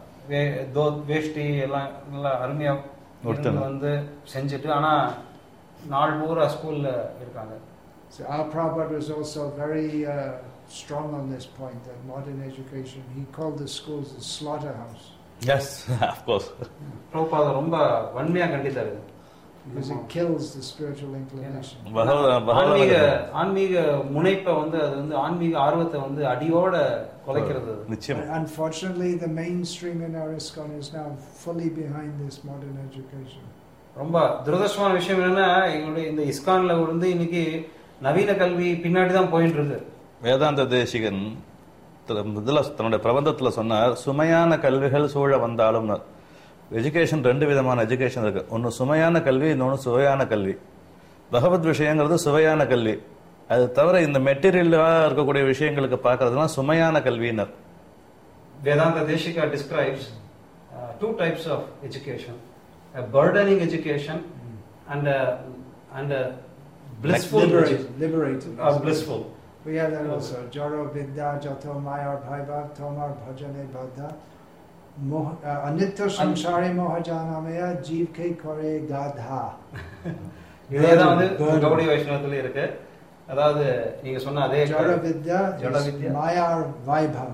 வேஷ்டி எல்லாம் நல்லா அருமையா வந்து செஞ்சுட்டு ஆனா நாள் பூரா ஸ்கூல்ல இருக்காங்க. So our Prabhupada was also very strong on this point that modern education, he called the schools the slaughterhouse. Yes, of course. Prabhupada ரொம்ப வன்மையா கண்டித்தாரு. Because it kills the spiritual inclination. ஆன்மீக முனைப்பை வந்து அது வந்து ஆன்மீக ஆர்வத்தை வந்து அடியோட குலைக்கிறது. Unfortunately, the mainstream in our ISKCON is now fully behind this modern education. ரொம்ப துரதிர்ஷ்டமான விஷயம் என்னன்னா, எங்களுடைய இந்த இஸ்கான்ல வந்து இன்னைக்கு நவீன கல்வி பின்னாடி தான் போயிட்டு இருக்கு. வேதாந்த தேசிகன் தன்னுடைய பிரபந்தத்துல சொன்னார், சுமையான கல்விகள் சூழ வந்தாலும். எஜுகேஷன் ரெண்டு விதமான எஜுகேஷன் இருக்கு. ஒன்று சுமையான கல்வி, இன்னொன்று சுவையான கல்வி. பகவத் விஷயங்கிறது சுவையான கல்வி. அது தவிர இந்த மெட்டீரியலா இருக்கக்கூடிய விஷயங்களுக்கு பார்க்கறதுலாம் சுமையான கல்வியினர். Vedanta Deshika describes two types of education: a burdening education and a blissful liberated. Blissful. We have that also. Jaro Vidya Jato Mayar Bhaiva Tomar Bhajane Bhadha Anitya Samsari Mohajanamaya Jeev Ke Kore Gadha. இதேதான் வந்து கௌடி வைஷ்ணவத்துல இருக்கு. அதாவது நீங்க சொன்ன அதே ஜடவித்யா மாயார் வைபவ்.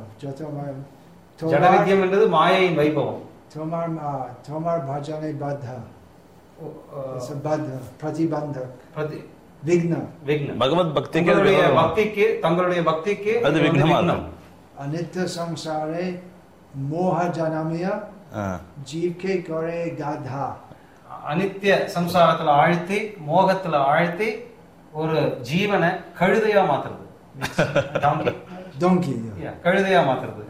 ஜடவித்யம் என்றது மாயையின் வைபவம். தோமார் பஜனை பத்தா. It's a badha, pratibandhak. Vigna. பகவத் பக்திக்கு தங்களுடைய பக்திக்கு அது விக்னமாகும். அனித்ய சம்சாரே மோஹ ஜனமய ஜீவ் கே கரே காதா. அனித்ய சம்சாரத்துல ஆழ்த்தி மோகத்துல ஆழ்த்தி ஒரு ஜீவனை கழுதையா மாத்துறது. donkey. கழுதையா மாத்துறது.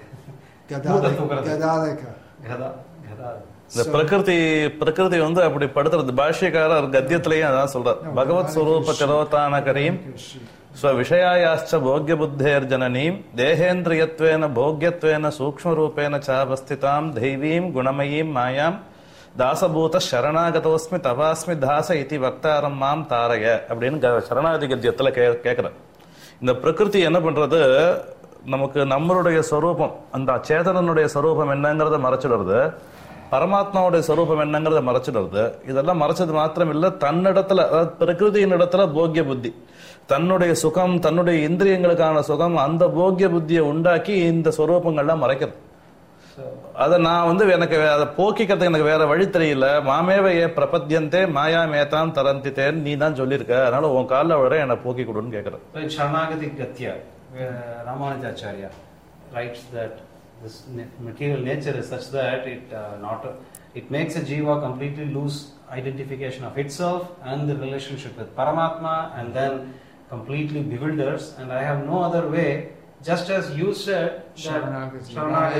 இந்த பிரகிருதி வந்து அப்படி படுத்துறது. பாஷ்யக்காரர் கத்தியத்திலேயே அதான் சொல்றார். பகவத் ஸ்வரூப திரோதான கரீம் ஸ்வவிஷயாயாச்ச போக்ய புத்தேர் ஜனனீம் தேகேந்திரியத்வேன போக்யத்வேன சூக்ஷ்ம ரூபேன சாவஸ்திதாம் தெய்வீம் குணமயீம் மாயாம் தாசபூத சரணாகதோஸ்மி தவாஸ்மி தாச இதி வக்தாரம் மாம் தாரய அப்படின்னு சரணாகதி கத்தியத்துல கேட்கிற. இந்த பிரகிருதி என்ன பண்றது, நமக்கு நம்மளுடைய ஸ்வரூபம், அந்த சேதனனுடைய ஸ்வரூபம் என்னங்கிறத மறைச்சிடுறது, பரமாத்மாவுடைய ஸ்வரூபம் என்னங்கிறத மறைச்சிடுறது. இதெல்லாம் மறைச்சது மாத்திரம் இல்ல, தன்னிடத்துல, அதாவது பிரகிருதியின் இடத்துல போக்கிய புத்தி, தன்னுடைய சுகம், தன்னுடைய இந்திரியங்களுக்கான சுகம், அந்த போக்கிய புத்தியை உண்டாக்கி இந்த ஸ்வரூபங்கள்லாம் மறைக்கிறது. அதை நான் வந்து எனக்கு அதை போக்கிக்கிறதுக்கு எனக்கு வேற வழி தெரியல. மாமேவையே பிரபத்தியந்தே மாயா மேதாம் தரந்தித்தேன் நீ தான் சொல்லியிருக்க, அதனால உன் காலில் விட என்னை போக்கி கொடுன்னு கேட்கிறேன். சரணாகதி கத்தியா Ramanujacharya writes that this material nature is such that it makes a jiva completely lose identification of itself and the relationship with Paramatma, and then completely bewilders. And I have no other way, just as you said Sharanagati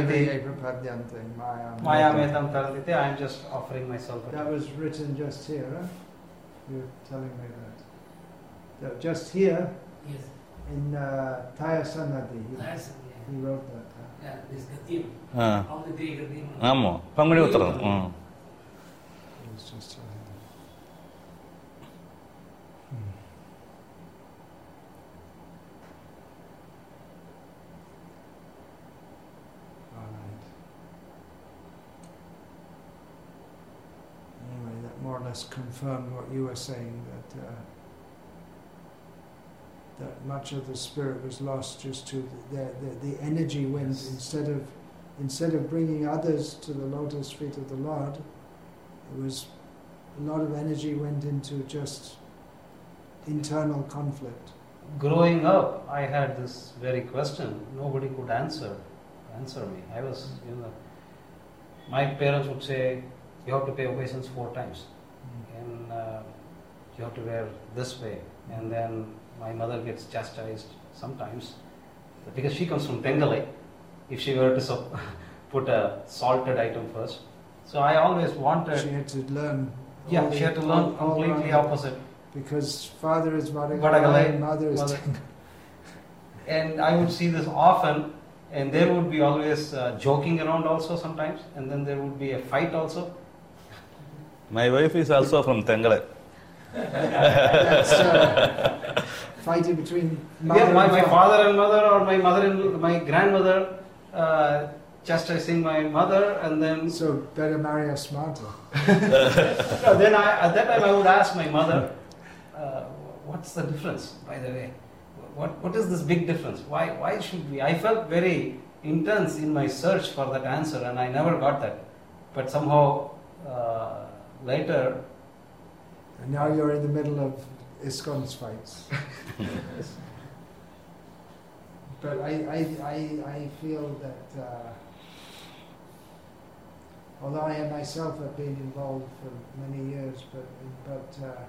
Maya Metam Tarandite, I am just offering myself. That was written just here, huh? You're telling me that just here. Yes. In Tayasanadi, he wrote that. Yeah, this Gatim. All the three Gatim. ஆமா, பங்குனி உத்தரம். It's just all right. Anyway, that more or less confirmed what you were saying, that much of the spirit was lost just to the energy went. Yes. Instead of bringing others to the lotus feet of the Lord, it was a lot of energy went into just internal conflict? Growing up, I had this very question. Nobody could answer me. I was, my parents would say, you have to pay obeisance 4 times, and you have to wear this way. And then my mother gets chastised sometimes because she comes from Tengalai. If she were to put a salted item first, so I always wanted. She had to learn. Yeah, she had to learn completely opposite. Because father is Vadagalai, and mother is Tengalai. And I would see this often, and there would be always joking around also sometimes, and then there would be a fight also. My wife is also from Tengalai. That's fighting between mother My and father and mother, or my mother and my grandmother chastising my mother, and then So better marry a smarter. then at that time I would ask my mother, what's the difference, by the way? What is this big difference? Why should we? I felt very intense in my search for that answer, and I never got that. But somehow later. And now you're in the middle of ISKCON's fights. But I feel that although I myself have been involved for many years, but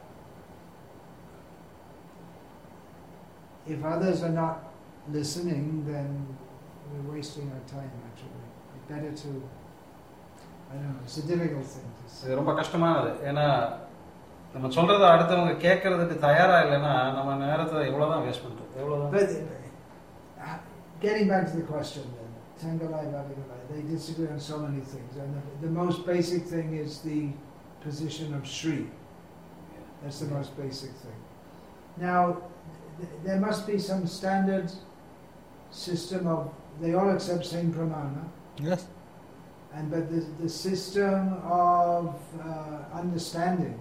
if others are not listening, then we're wasting our time. Actually, it's better to. I don't know. It's a difficult thing to say. இது ரொம்ப கஷ்டமானது. ஏன்னா நம்ம சொல்றத அடுத்தவங்க கேட்கறதுக்கு தயாரா இல்லைன்னா நம்ம நேரத்தை எவ்வளவுதான் வேஸ்ட் பண்றோம். எவ்வளவுதான். But getting back to the question then, Tengalai, Vadagalai, they disagree on so many things, and the most basic thing is the position of Sri. That's the most basic thing. Now, there must be some standard system of, they all accept same pramana. Yes. But the system of understanding.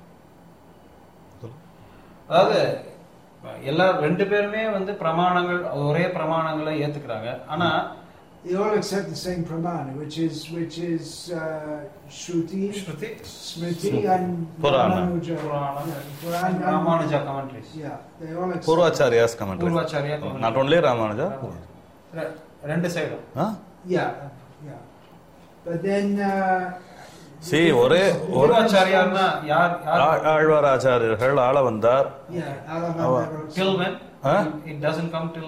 அதாவது எல்லா 2 பேருமே வந்து பிரமாணங்கள் ஒரே பிரமாணங்களை ஏத்துக்கிறாங்க. ஆனா they all accept the same pramana, which is Shruti, Smriti, and Ramanuja. Ramanuja commentaries. Yeah, they all accept. Purvacharya's commentaries. Purvacharya commentaries. Not only Ramanuja. ரெண்டு side. Yeah. But then see, ஒரே Purvacharyaன்னா யார் ஆழ்வார் ஆச்சாரியர்கள் ஆள வந்தார். Till when? It doesn't come till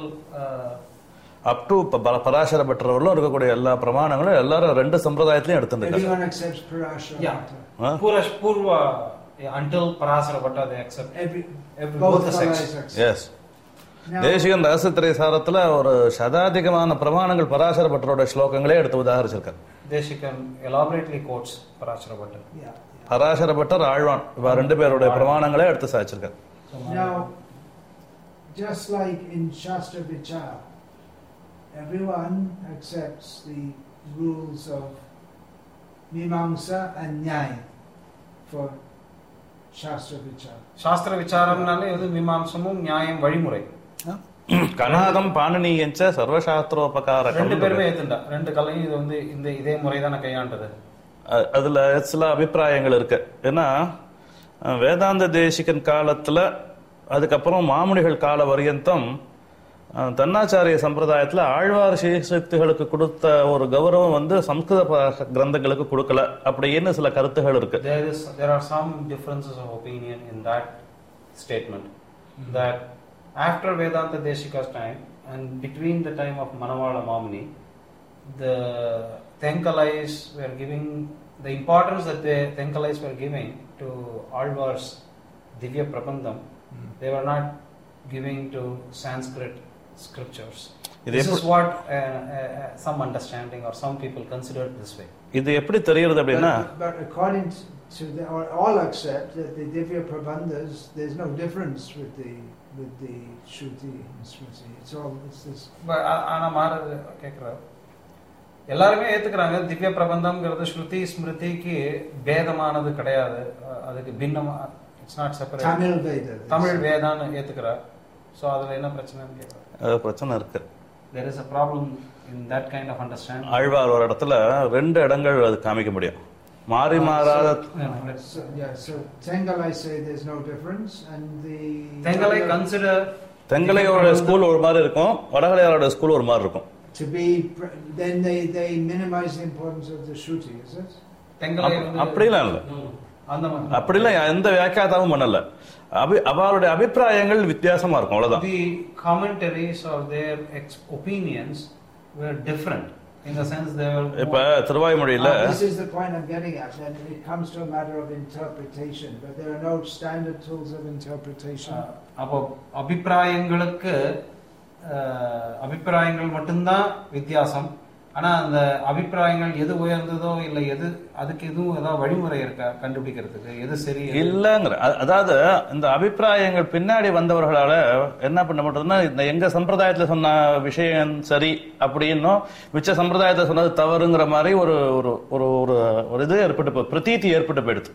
up to Parasara பட்டரவர்களும் இருக்கக்கூடிய எல்லா பிரமாணங்களும் எல்லாரும் 2 சம்பிரதாயத்திலையும் எடுத்துட்டாங்க. Everyone accepts Parashara. Yeah. Purva until Parasara Bhatta they accept both the sects. Yes. Desikan ரகசியத்திரை சாரத்துல ஒரு சதாதிகமான பிரமாணங்கள் பராசர பட்டரோட ஸ்லோகங்களே எடுத்து உதாகரிச்சிருக்காரு. Desikan elaborately quotes Parasara Bhatta. Parasara Bhattar Azhwan இவ 2 பேருடைய பிரமாணங்களே எடுத்து சாதிச்சிருக்காரு. Now, just like in Shastra Vichar, everyone accepts the rules of Mimamsa and Nyaya for Shastra Vichar. சாஸ்திர விசாரம்னாலே இது மீமாம்சமும் நியாயம் வழிமுறை. கனாதம் பாணினியஞ்ச சர்வசாஸ்திரோபகாரகம் 2 பேருமே ஏத்துண்டா. 2 கலையும் இது வந்து இதே முறை தான் கையாண்டது. அதுல சில அபிப்பிராயங்கள் இருக்கு. ஏன்னா வேதாந்த தேசிகன் காலத்துல அதுக்கப்புறம் மாமுனிகள் கால வரியந்தம் தன்னாச்சாரிய சம்பிரதாயத்துல ஆழ்வார் சீசக்திகளுக்கு கொடுத்த ஒரு கௌரவம் வந்து சம்ஸ்கிருத கிரந்தங்களுக்கு கொடுக்கல அப்படின்னு சில கருத்துகள் இருக்கு. There are some differences of opinion in that statement. That after Vedanta Deshika's time and between the time of Manavala Mamuni, the Tenkalais were giving the importance that the Tenkalais were giving to Alvar's Divya Prabandham. They were not giving to Sanskrit scriptures. This is what some understanding or some people consider this way. இது எப்படி தெரியுது அப்படின்னா, but according to all accept that the Divya Prabandhas, there's no difference with the Shruti and Smriti. It's this. But ஆனா மாறது கேக்குறாரு. எல்லாரும் ஏத்துக்கறாங்க திவ்ய பிரபந்தம்ங்கிறது ஸ்ருதி ஸ்மிருதிக்கு பேதமானது கிடையாது. அதுக்கு பின்னமா இட்ஸ் நாட் செப்பரேட். தமிழ் வேதான்னு ஏத்துக்கறார். சோ அதுல என்ன பிரச்சனைன்னு கேக்குறாரு. பிரச்சனை இருக்கு. There is a problem in that kind of understanding. Alvar ஒரு இடத்துல 2 இடங்கள் அது காமிக்க முடியும். மாறி மாறாத So Tengalai say there's no difference, and the Tengalai consider தெங்கலையோட ஸ்கூல் ஒரு மாதிரி இருக்கும், வடகலையாரோட ஸ்கூல் ஒரு மாதிரி இருக்கும். to be then they minimize the importance of the Shruti, is it? Tengalai அப்படிலாம் இல்லை, அப்படிலாம் எந்த வியாக்கியாதாவும் பண்ணல. அவருடைய அபிப்பிராயங்கள் வித்தியாசமா இருக்கும், அவ்வளவுதான். The commentaries or their opinions were different in the sense they were இப்ப திருவாய்மொழியில this is the point I'm getting at, that it comes to a matter of interpretation, but there are no standard tools of interpretation. அப்போ அபிப்பிராயங்கள் மட்டும்தான் வித்தியாசம். ஆனா அந்த அபிப்பிராயங்கள் எது உயர்ந்ததோ இல்ல எது அதுக்கு எதுவும் ஏதாவது வழிமுறை இருக்கா கண்டுபிடிக்கிறதுக்கு எது சரி இல்லங்கிற? அதாவது இந்த அபிப்பிராயங்கள் பின்னாடி வந்தவர்களால என்ன பண்ண மாட்டோம்னா, இந்த எங்க சம்பிரதாயத்துல சொன்ன விஷயம் சரி அப்படின்னும் மிச்ச சம்பிரதாயத்துல சொன்னது தவறுங்கிற மாதிரி ஒரு ஒரு இது ஏற்பட்டு பிரதீதி ஏற்பட்டு போயிடுது.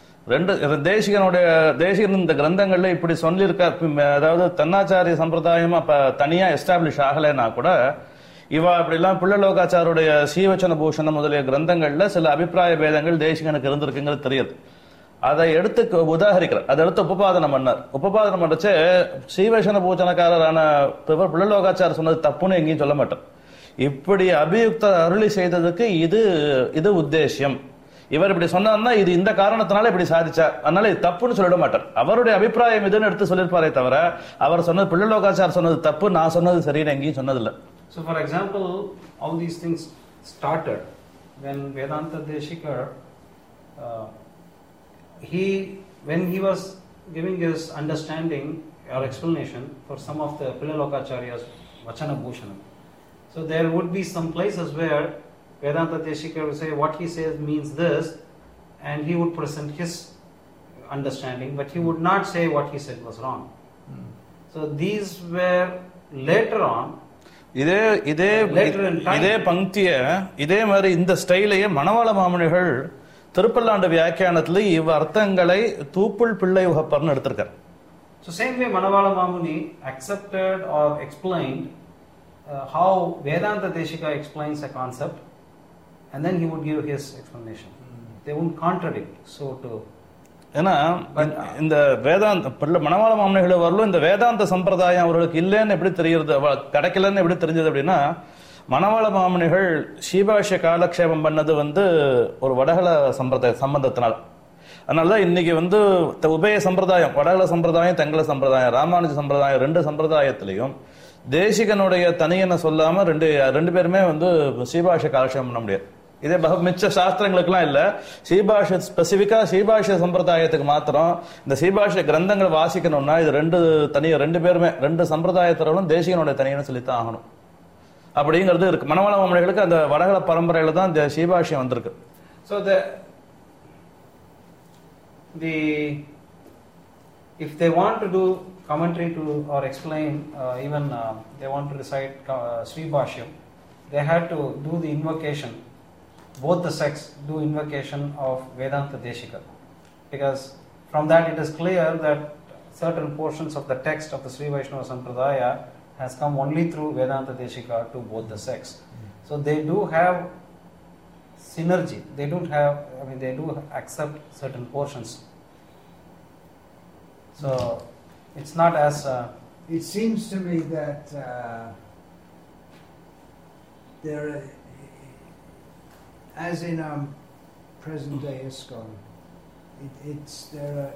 தேசிகன் இந்த கிரந்தங்கள்ல இப்படி சொல்லியிருக்கார். அதாவது தன்னாச்சாரிய சம்பிரதாயம் அப்ப தனியா எஸ்டாப்ளிஷ் ஆகலைன்னா கூட இவா அப்படிலாம் பிள்ளலோகாச்சாருடைய ஸ்ரீவச்சன பூஷணம் முதலிய கிரந்தங்கள்ல சில அபிப்பிராய பேதங்கள் தேசிகனுக்கு இருந்திருக்குங்கிறது தெரியுது. அதை எடுத்து உதாகரிக்கிறார், அதை எடுத்து உபபாதனம் பண்ணார். உபபாதனம் பண்ணச்சே ஸ்ரீவச்சன பூஷணக்காரரான பிள்ளலோகாச்சார சொன்னது தப்புன்னு எங்கேயும் சொல்ல மாட்டார். இப்படி அபியுக்த அருளி செய்ததுக்கு இது உத்தேசியம், இவர் இப்படி சொன்னார்னா இது இந்த காரணத்தினால இப்படி சாதிச்சார், அதனால இது தப்புன்னு சொல்லிட மாட்டார். அவருடைய அபிப்பிராயம் இதுன்னு எடுத்து சொல்லியிருப்பாரே தவிர அவர் சொன்னது பிள்ளலோகாச்சார் சொன்னது தப்பு, நான் சொன்னது சரின்னு எங்கேயும் சொன்னதில்லை. So for example, all these things started when Vedanta Deshika when he was giving his understanding or explanation for some of the Pillalokacharya's Vachana Bhushanam. So there would be some places where Vedanta Deshika would say what he says means this, and he would present his understanding, but he would not say what he said was wrong. So these were later on. இதே பங்கிய இதே மாதிரி இந்த ஸ்டைலையே மணவாள மாமுனிகள் திருப்பல்லாண்டு வியாக்கியானத்துல இவ் அர்த்தங்களை தூப்புள் பிள்ளை உகப்பர்னு எடுத்திருக்கார். So same way Manavala Mamuni accepted or explained how Vedanta Deshika explains a concept, and then he would give his explanation. They won't contradict. So to ஏன்னா இந்த வேதாந்த மணவாள மாமனிகள் வரலும் இந்த வேதாந்த சம்பிரதாயம் அவர்களுக்கு இல்லைன்னு எப்படி தெரியுது, கிடைக்கலன்னு எப்படி தெரிஞ்சது அப்படின்னா, மணவாள மாமனிகள் ஸ்ரீபாஷ்ய காலக்ஷேபம் பண்ணது ஒரு வடகல சம்பந்தத்தினால். அதனாலதான் இன்னைக்கு உபய சம்பிரதாயம், வடகல சம்பிரதாயம், தெங்கல சம்பிரதாயம், ராமானுஜ சம்பிரதாயம், ரெண்டு சம்பிரதாயத்திலையும் தேசிகனுடைய தனியனை சொல்லாம ரெண்டு பேருமே ஸ்ரீபாஷ்ய காலக்ஷேபம் பண்ண முடியாது. இதே மிச்ச சாஸ்திரங்களுக்குலாம் இல்ல, ஸ்ரீபாஷ்ய ஸ்பெசிபிக்கா ஸ்ரீபாஷ்ய சம்பிரதாயத்துக்கு மாத்திரம் இந்த ஸ்ரீபாஷ்ய கிரந்தங்களை வாசிக்கணும்னா இது ரெண்டு பேருமே ரெண்டு சம்பிரதாயத்தவர்களும் தேசிகனுடைய தனியனை சொல்லித்தான் ஆகணும் அப்படிங்கிறது இருக்கு. மணவாள மாமனிகளுக்கு அந்த வடகல பரம்பரையில தான் இந்த ஸ்ரீபாஷ்யம் வந்திருக்கு. So if they want to do commentary to or explain, even they want to recite Sribhashyam, they had to do the invocation. Both the sects do invocation of Vedanta Deshika, because from that it is clear that certain portions of the text of the Sri Vaishnava Sampradaya has come only through Vedanta Deshika to both the sects. So they do have synergy. They do accept certain portions. So it's not as it seems to me that there, as in present day ISKCON, there are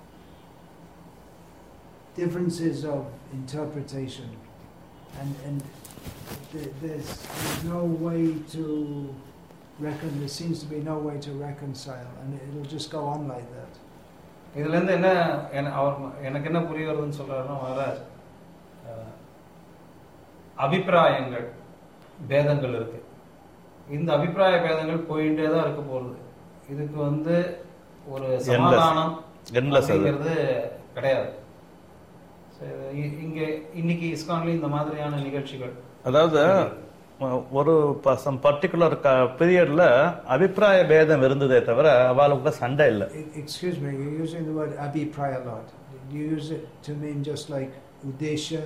differences of interpretation, and there's no way to there seems to be no way to reconcile, and it'll just go on like that. இதுலேருந்து எனக்கு என்ன புரிய வருதுன்னு சொல்றாருன்னா, மகாராஜ் அபிப்பிராயங்கள் பேதங்கள் இருக்கு. இந்த அபிப்பிராய பேதங்கள் போயிட்டே தான் இருக்க போறது. இதுக்கு ஒரு சமாதானம் அப்படிங்கிறது கிடையாது. இங்க இன்னைக்கு இஸ்கான்ல இந்த மாதிரியான நிகழ்ச்சிகள், அதாவது ஒரு பர்டிகுலர் பீரியட்ல அபிப்பிராய பேதம் இருந்ததே தவிர அவளுக்கு சண்டை இல்லை. Excuse me, you're using the word abhipraya a lot. Do you use it to mean just like udesha?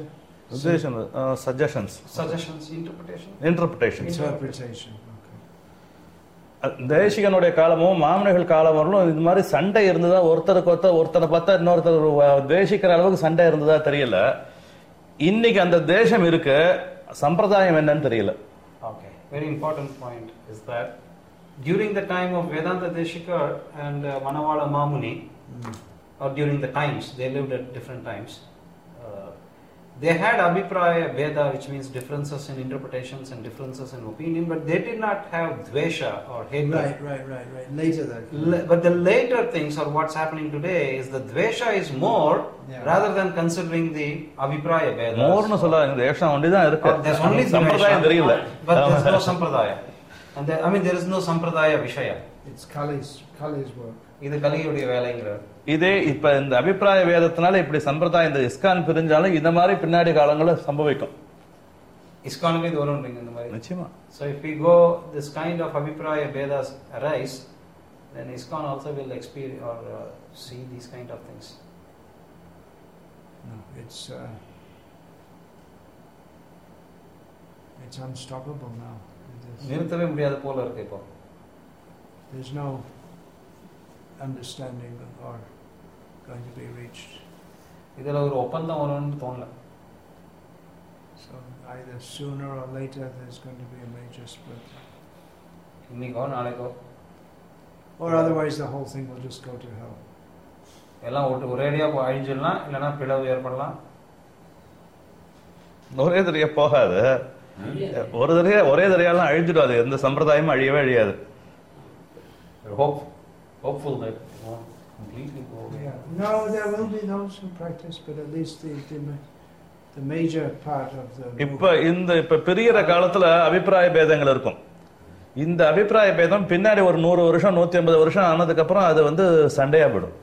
Suggestions, interpretation. Okay. தேசிகனுடைய காலமும் மாமனிகள் காலம் வரலும் இது மாதிரி சண்டை இருந்ததா, ஒருத்தரை பார்த்தா இன்னொருத்தர் தேசிக்கிற அளவுக்கு சண்டை இருந்ததா தெரியல. இன்னைக்கு அந்த தேசம் இருக்கு, சம்பிரதாயம் என்னன்னு தெரியல. Okay, very important point is that during the time of Vedanta Deshika and Manavala Mamuni, or during the times, they lived at different times, they had Abhipraya Veda, which means differences in interpretations and differences in opinion, but they did not have Dvesha or hatred. Right. Later that. But the later things, or what's happening today, is the Dvesha is more rather than considering the Abhipraya Veda. மோர்னு சொல்ல தேசம் ஒண்டிதான் இருக்கு, There's only சம்பிரதாயம் தெரியல. But there's no Sampradaya. And there is no Sampradaya Vishaya. It's Kali's work. இது கலியுடைய வேலைங்கிறார். இதே இப்ப இந்த அபிப்பிராய வேதத்தினால இப்படி சம்பிரதாயம் இந்த இஸ்கான் பிரிஞ்சாலும் இந்த மாதிரி பின்னாடி காலங்களில் சம்பவிக்கும். இஸ்கானுக்கு இது வரும்ன்றீங்க இந்த மாதிரி. நிச்சயமா. So if we go this kind of Abhipraya Vedas arise, then ISKCON also will experience or see these kind of things. No, it's unstoppable now. நிறுத்தவே முடியாத போல இருக்கு இப்போ. There's no understanding or going to be reached. இதுல ஒரு ஒப்பந்தம் வரும்னு தோணல. So either sooner or later there's going to be a major split. இன்னைக்கோ நாளைக்கோ. Or otherwise the whole thing will just go to hell. எல்லாம் ஒரேடியா அழிஞ்சிடலாம், இல்லைன்னா பிளவு ஏற்படலாம். ஒரே தரையா போகாது, ஒரே தரையாலாம் அழிஞ்சிடாது, எந்த சம்பிரதாயமும் அழியவே அழியாது. Hopeful that it won't completely go away. Yeah. No, there will be those who practice, but at least the major part of the இப்ப பிரியற காலத்துல அபிப்பிராய பேதங்கள் இருக்கும். இந்த அபிப்பிராய பேதம் பின்னாடி ஒரு 100 வருஷம் 150 வருஷம் ஆனதுக்கு அப்புறம் அது வந்து சண்டையா போயிடும்.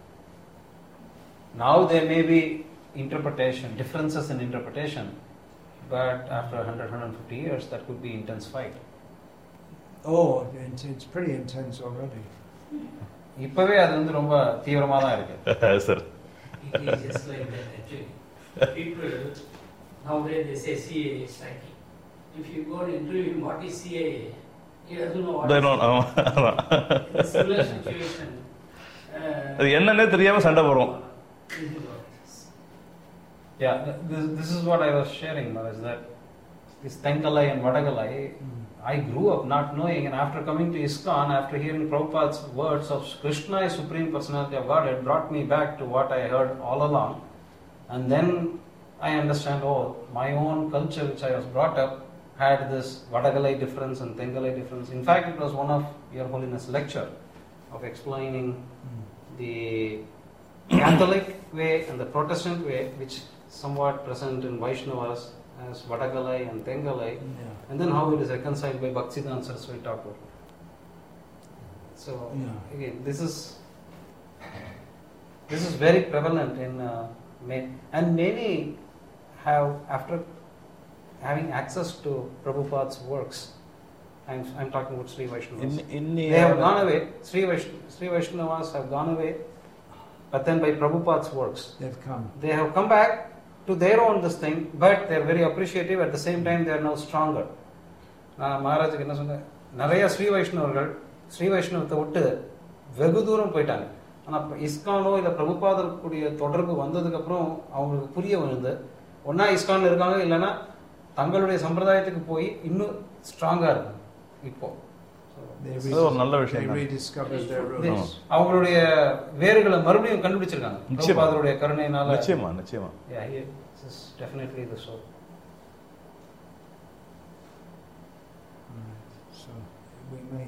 Now there may be differences in interpretation, but after 100-150 years that could be intense fight. Oh, it's pretty intense already. இப்பவே அது வந்து ரொம்ப தீவிரமா தான் இருக்கு. Sir. It is just like that actually. People nowadays they say CAA is striking. If you go and interview him, what is CAA? He doesn't know what They is don't CAA. know. In a similar situation. அது என்னன்னே தெரியாம சண்டை போடுவோம். This is what it is. Yeah, this is what I was sharing, is that this Tenkalai and Vadagalai, I grew up not knowing, and after coming to ISKCON, after hearing Prabhupada's words of Krishna is Supreme Personality of God, it brought me back to what I heard all along. And then I understand, my own culture which I was brought up had this Vadagalai difference and Tengalai difference. In fact, it was one of Your Holiness' lecture of explaining the Catholic way and the Protestant way, which somewhat present in Vaishnavas as Vadagalai and Tengalai, and then how it is reconciled by Bhaktisiddhanta Saraswati Thakur. So again, this is very prevalent in and many have, after having access to Prabhupada's works, I'm talking about Sri Vaishnavas, they have gone away. Sri Vaishnavas have gone away, but then by Prabhupada's works they have come back to their own this thing, but they are very appreciative. At the same time, they are now stronger. நான் மகாராஜுக்கு என்ன சொன்னேன், நிறைய ஸ்ரீ வைஷ்ணவத்தை விட்டு வெகு தூரம் போயிட்டாங்க. ஆனால் இஸ்கானோ இல்லை பிரபுபாதருக்குரிய தொடர்பு வந்ததுக்கு அப்புறம் அவங்களுக்கு புரிய வருது, ஒன்னா இஸ்கான் இருக்காங்க, இல்லைன்னா தங்களுடைய சம்பிரதாயத்துக்கு போய் இன்னும் ஸ்ட்ராங்கா இருக்கு. இப்போ ஒரு நல்ல விஷயம், அவங்களுடைய வேர்களை மறுபடியும் கண்டுபிடிச்சிருக்காங்க பிரபுபாதருடைய கருணையினால. நிச்சயமா. Yeah, this is definitely the soul. So we may,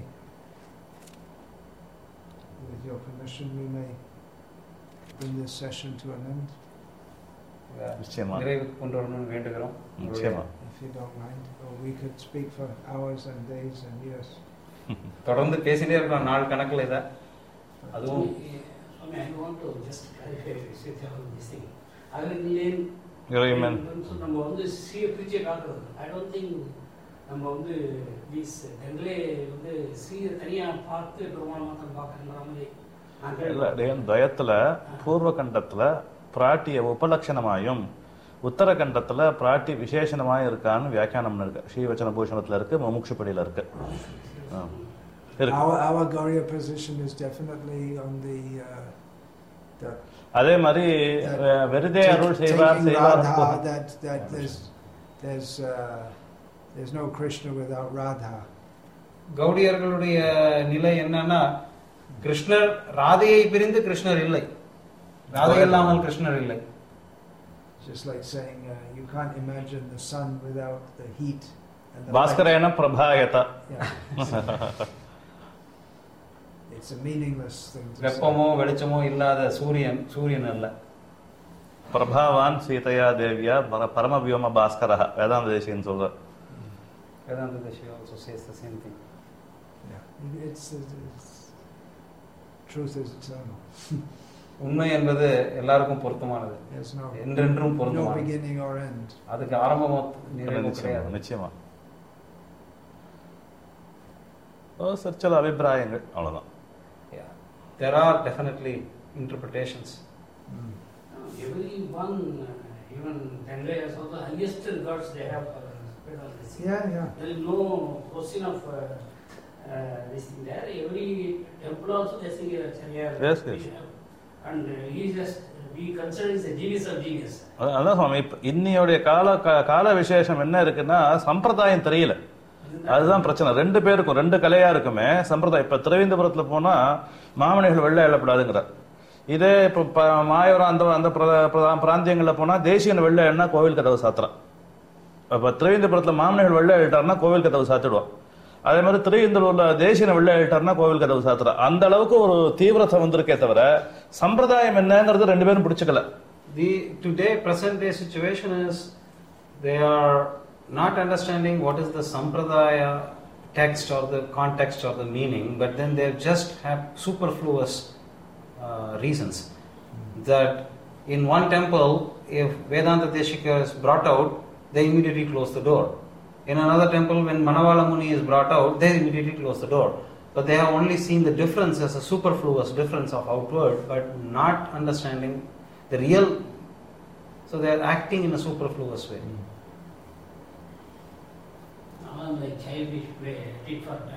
with your permission, we may bring this session to an end. நிச்சயமா. நிறைவுக்கு கொண்டு வரணும்னு வேண்டுகிறோம். நிச்சயமா. If you don't mind, or we could speak for hours and days and years. தொடர்ந்து பேசிட்டே இருக்கலாம் நாள் கணக்கில். இதை அதுவும் I want to just clarify this thing. நம்ம வந்து சீயை பிரிச்சே காட்டுறது. I don't think நம்ம வந்து தெங்களே வந்து சீயை தனியா பார்த்து பெருமாள் மாத்திரம் பார்க்கற மாதிரி. தயத்துல பூர்வ கண்டத்துல பிராட்டிய உபலட்சணமாயும் உத்தரகண்டத்துல பிராட்டி விசேஷனமாயும் இருக்கான்னு வியாக்கியானம் இருக்கு. ஸ்ரீவச்சன பூஷணத்துல இருக்கு, முமுட்சுப்படியில இருக்கு. இருக்கு. Our Gauriya position is definitely on the அதே மாதிரி வெறுதே அருள் செய்வார் taking செய்வார் Radha, that there's no Krishna without Radha. கௌடியர்களுடைய நிலை என்னன்னா கிருஷ்ணர் ராதையை பிரிந்து கிருஷ்ணர் இல்லை, ராதை இல்லாமல் கிருஷ்ணர் இல்லை. Just like saying you can't imagine the sun without the heat and the பாஸ்கரேன பிரபாயத. Yeah. It's a meaningless thing to say. வெப்பமோ வெளிச்சமோ இல்லாத சூரியன் அல்ல. பிரபாவான் சீதையா தேவியா பரமவியோம பாஸ்கரஹ வேதாந்த தேசிகன் சொல்றார். Vedanta Deshi also says the same thing. Yeah. It's truth is eternal. உண்மை என்பது எல்லாருக்கும் பொருத்தமானது, There's என்றென்றும் no பொருத்தமானது. beginning or end. அதுக்கு ஆரம்பமோ நிறைவோ கிடையாது. நிச்சயமா. சரி, சில அபிப்பிராயங்கள் அவ்வளவுதான். There are definitely interpretations. Everyone, even Bengal has also highest regards they have. Yeah. There is no question of this thing there. Every temple also they sing a Charya. Yes. And he just we consider is a genius of genius. அதான் சுவாமி, இன்னையோடைய கால விசேஷம் என்ன இருக்குன்னா சம்பிரதாயம் தெரியல, அதுதான் பிரச்சனை. ரெண்டு பேருக்கும் ரெண்டு கலையா இருக்குமே சம்பிரதாயம். இப்ப திருவேந்தபுரத்துல போனா மாமணிகள் வெள்ளை எழப்படாதுங்கிறார். இதே இப்ப மாயூரம் அந்த பிராந்தியங்கள்ல போனா தேசியன் வெள்ளை எண்ணா கோவில் கதவு சாத்துறான். இப்ப திருவேந்தபுரத்துல மாமணிகள் வெள்ளை எழுட்டாருன்னா கோவில் கதவு சாத்திடுவான். அதே மாதிரி திருவேந்தூர்ல தேசியன வெள்ளை எழுட்டாருன்னா கோவில் கதவு சாத்துறான். அந்த அளவுக்கு ஒரு தீவிரத்தை வந்திருக்கே தவிர சம்பிரதாயம் என்னங்கிறது ரெண்டு பேரும் பிடிச்சுக்கல. The today present day situation is they are not understanding what is the sampradaya text or the context or the meaning, but then they just have superfluous reasons. That in one temple, if Vedanta Deshika is brought out, they immediately close the door. In another temple, when Manavala Muni is brought out, they immediately close the door. But they have only seen the difference as a superfluous difference of outward, but not understanding the real. So they are acting in a superfluous way. Like childish play, tit for tat.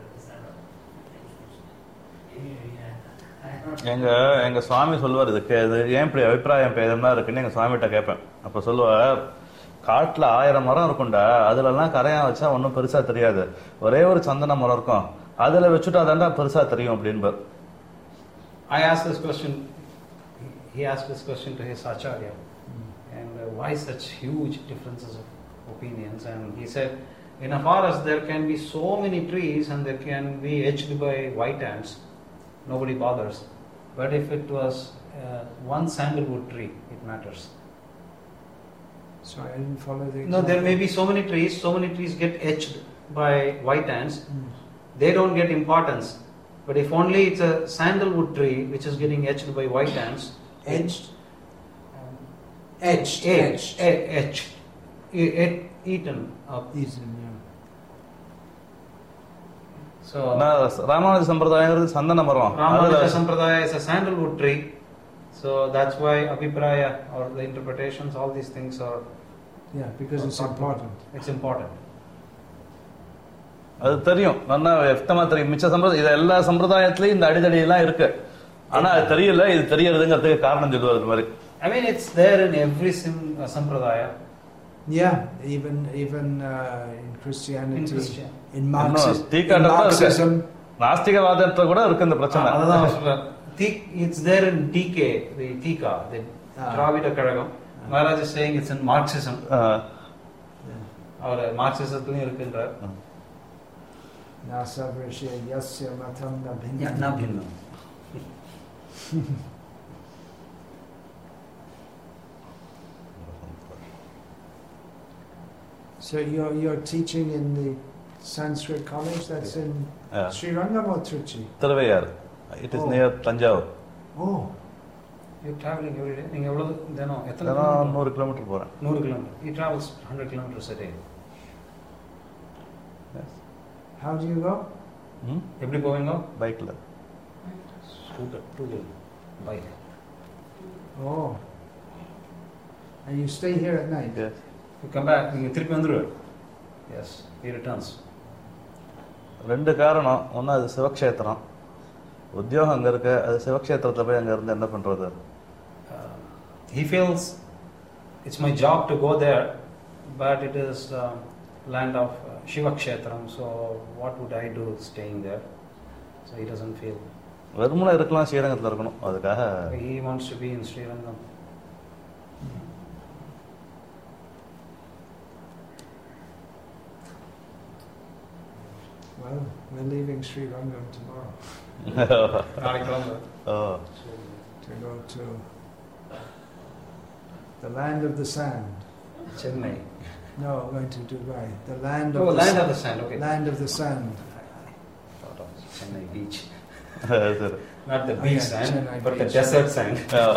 எங்க சுவாமி சொல்லுவார், இதுக்கு ஏன் இப்படி அபிப்பிராயம் பேதமா இருக்குன்னு எங்க சுவாமிகிட்ட கேட்பேன். அப்ப சொல்லுவார், காட்டுல 1000 மரம் இருக்கும்டா, அதுல எல்லாம் கரையான் வச்சா ஒன்னும் பெருசா தெரியாது, ஒரே ஒரு சந்தன மரம் இருக்கும், அதுல வச்சுட்டா தாண்டா பெருசா தெரியும் அப்படின்பார். I asked this question, he asked this question to his Acharya, and why such huge differences of opinions? And he said, in a forest there can be so many trees and they can be edged by white ants, nobody bothers. But if it was one sandalwood tree, it matters. Sorry, I didn't follow the example. No, there may be so many trees get etched by white ants, they don't get importance. But if only it's a sandalwood tree which is getting etched by white ants, Edged? eaten up. Eaten, yeah. So Ramanuja சம்பிரதாயம் சந்தன மரம், Ramanuja Sampradaya is a sandalwood tree. So that's why Abhipraya or the interpretations, all these things are. Yeah, because it's important. It's important. அது தெரியும், நல்லா எஃப்தமா தெரியும். மிச்ச சம்பிரதாயம் இது எல்லா சம்பிரதாயத்திலயும் இந்த அடிதடி எல்லாம் இருக்கு, ஆனா அது தெரியல. இது தெரியறதுங்கிறதுக்கு காரணம் சொல்லுவார் மாதிரி. I mean, it's there in every sampradaya. Yeah, even in Christianity, In Christian. in Marxism. நாஸ்திகவாதத்துல கூட இருக்கு இந்த பிரச்சனை. அதுதான் சொல்றேன். It's there in TK, the Tika, the Dravida Kazhagam. Maharaj is saying it's in Marxism. Our மார்க்சிசத்துலயும் இருக்குன்றார். Nasavrishya yasya matam na Na bhinna. So you're teaching in the Sanskrit college that's in Srirangam or Trichy? Thiruvaiyaru. It is near Tanjavur. Oh. You're traveling every day. நீங்க எவ்வளவு தினம் எத்தனை தினம் 100 kilometre போறேன். 100 kilometre. He travels 100 kilometers a day. Yes. How do you go? எப்படி போவீங்க? பைக்ல. Scooter, two-wheeler, bike. Oh. And you stay here at night? Yes. You come back, நீங்க திருப்பி வந்துருவார். Yes, he returns. ரெண்டு காரணம். ஒன்று அது சிவக்ஷேத்திரம், உத்தியோகம் அங்கே இருக்கு, அது சிவக்ஷேத்திரத்தில் போய் அங்கே இருந்து என்ன பண்ணுறது? He feels it's my job to go there, but it is land of Shiva Kshetram, so what would I do staying there? So he doesn't feel. வெறுமனை இருக்கலாம், ஸ்ரீரங்கத்தில் இருக்கணும், அதுக்காக He wants to be in Srirangam. Well, we're leaving Sri Rangam tomorrow Oh. to go to the land of the sand. Chennai. No, we're going to Dubai. The land of Oh, the land sand. of the sand, okay. Land of the sand. Thought of Chennai beach. சரி. Not the Oh, beach yeah, sand, Chennai but the beach. desert sand.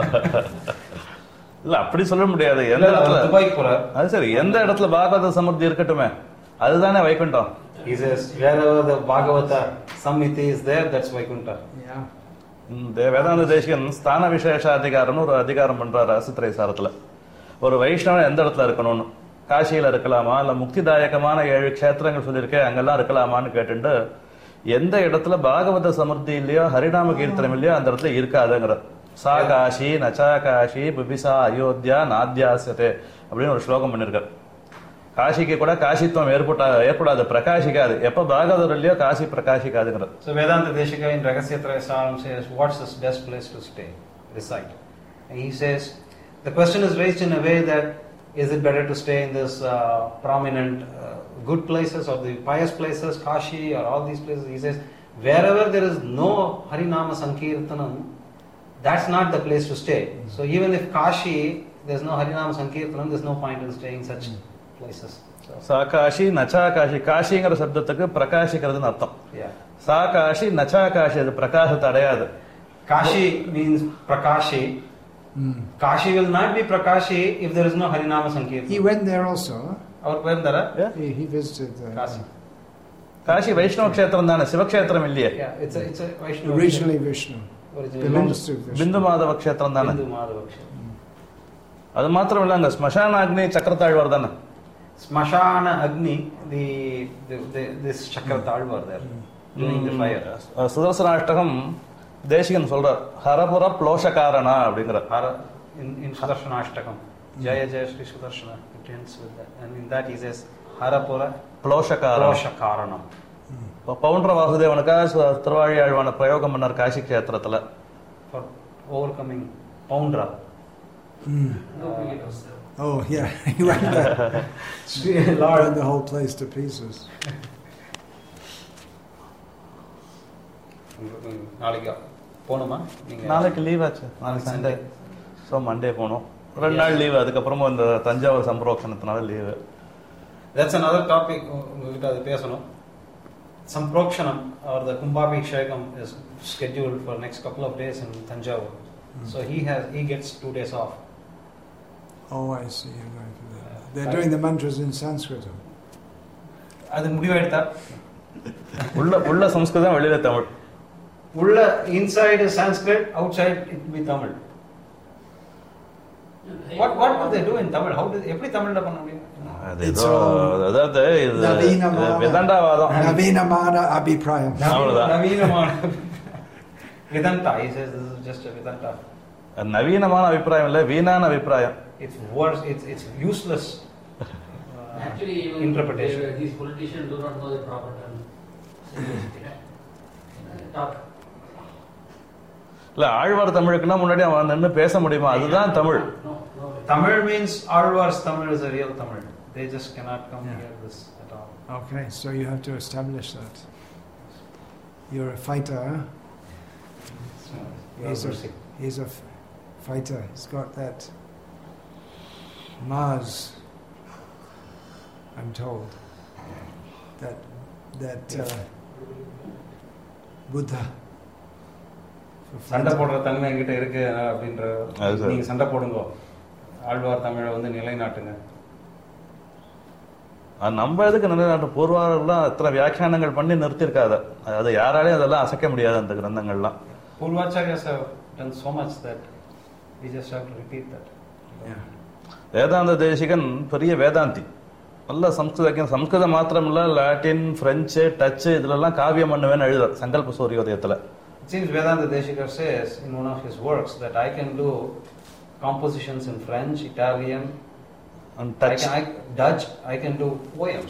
இல்ல அப்படி சொல்ல முடியாது. எந்த இடத்துல Dubai போறார். அது சரி, எந்த இடத்துல பாகவத சமிருத்தி இருக்கட்டுமே, அதுதானே Vaikuntham. He says wherever the Bhagavata Samhiti is there, that's Vaikuntha. Yeah. வேதாந்த தேசிகன் ஸ்தான விசேஷாதிகாரம்னு ஒரு அதிகாரம் பண்றாரு அசுத்திரை சாரத்துல. ஒரு வைஷ்ணவன் எந்த இடத்துல இருக்கணும்னு, காசியில இருக்கலாமா இல்ல முக்திதாயகமான 7 க்ஷேத்திரங்கள் சொல்லியிருக்கேன் அங்கெல்லாம் இருக்கலாமான்னு கேட்டுட்டு, எந்த இடத்துல பாகவத சமிருத்தி இல்லையோ ஹரிநாம கீர்த்தனம் இல்லையோ அந்த இடத்துல இருக்காதுங்கிற. சா காஷி நச்சா காஷி பிபிசா அயோத்தியா நாத்யாசதே அப்படின்னு ஒரு ஸ்லோகம் பண்ணிருக்காரு. காசிக்கு கூட காசித்துவம் ஏற்படாது, பிரகாசிக்காது. எப்ப பாகவதர் இல்லையோ காசி பிரகாசிக்காதுங்கிறது. So Vedanta Deshika in Ragasyatraya Saram says, what's the best place to stay, reside? And he says, the question is raised in a way that is it better to stay in this prominent good places or the pious places, Kashi or all these places? He says, wherever there is no Harinama Sankirtanam, that's not the place to stay. So even if Kashi, there's no Harinama Sankirtanam, there's no point in staying in such places. சா காஷி நச்சா காஷி, காஷிங்கிற சப்தத்துக்கு பிரகாசிக்கிறதுன்னு அர்த்தம். Yeah. சா காஷி நச்சா Cauchy, அது பிரகாசத்தை அடையாது. Kashi means Prakashi. Kashi will not be Prakashi if there is no Harinama Sankirtan. He went there also. அவர் போயிருந்தாரா? He visited Kashi. காஷி வைஷ்ணவ க்ஷேத்திரம் தானே, சிவக்ஷேத்திரம் இல்லையே. Yeah, it's a Vaishnava. originally Vishnu. Originally Belongs to Vishnu. பிந்து மாதவ க்ஷேத்திரம் தானே. Hindu Madhava Kshetram. அது மாத்திரம் இல்ல, அங்க ஸ்மசான அக்னி சக்கரத்தாழ்வார் தானே. Smashana Agni, this Chakratalvar there, doing the fire. Sudarshanashtakam Desikan சொல்றார், ஹரபுர ப்ளோஷகாரணா அப்படிங்கிற. In Sudarshanashtakam, Jaya Jaya Shri Sudarshana, it ends with that. And in that he says, Harapura Ploshakaranam. பவுண்டர வாசுதேவனுக்காக திருவாழியாழ்வான பிரயோகம் பண்ணார் Kashi க்ஷேத்திரத்துல. For overcoming Poundra. Oh yeah, he went there. Burned the whole place to pieces. நாளைக்கு போணுமா? நாளைக்கு leave ஆச்சு, நாளைக்கு Sunday. So Monday போனோம், 2 நாள் leave. அதுக்கப்புறமா இந்த தஞ்சாவூர் சம்பிரோக்ஷணத்தினால லீவு. That's another topic உங்ககிட்ட அது பேசணும். Samprokshanam or the Kumbhabhishekam is scheduled for next couple of days in Tanjavur. So he gets 2 days off. Oh, I see. You're going for that. They're doing the mantras in Sanskrit. அது முடிவாயிட்டா? உள்ள சம்ஸ்கிருதம், வெளியில தமிழ். உள்ள inside is Sanskrit, outside it will be Tamil. What would they do in Tamil? எப்படி தமிழ்ல பண்ண முடியும்? அதாவது வேதாந்தாவாதம், நவீனமான அபிப்பிராயம். நவீனமான Vedanta, he says this is just a Vedanta. நவீனமான அபிப்பிராயம் இல்ல, வீணான அபிப்பிராயம். It's worse, it's useless actually even interpretation. These politicians do not know the proper term. Talk. இல்ல ஆழ்வார் தமிழுக்குன்னா முன்னாடி அவன் நின்று பேச முடியுமா? அதுதான் Tamil. No. Tamil means Alvar's Tamil is a real Tamil. They just cannot come near this at all. Okay, so you have to establish that. You're a fighter. Huh? He's a fighter. He's got that Mars, I'm told. That Buddha. சண்டை போடுற தன்மை என்கிட்ட இருக்கு அப்படின்ற. நீங்க சண்டை போடுங்க, ஆழ்வார் தமிழை வந்து நிலைநாட்டுங்க. நம்ம எதுக்கு நிலைநாட்டு? பூர்வாரெல்லாம் எத்தனை வியாக்கியானங்கள் பண்ணி நிறுத்திருக்காத, அது யாராலையும் அதெல்லாம் அசைக்க முடியாது அந்த கிரந்தங்கள்லாம். Purvacharyas have done so much that we just have to repeat that. Yeah. வேதாந்த தேசிகன் பெரிய வேதாந்தி. நல்ல சம்ஸ்கிருதம் மாத்திரமில்ல, லாட்டின், பிரெஞ்சு, டச்சு இதுலலாம் காவியம் பண்ணுவேன்னு எழுதுறார் சங்கல்ப சூரியோதயத்துல. It seems Vedanta Deshika says in one of his works that I can do compositions in French, Italian, Dutch, I can do poems.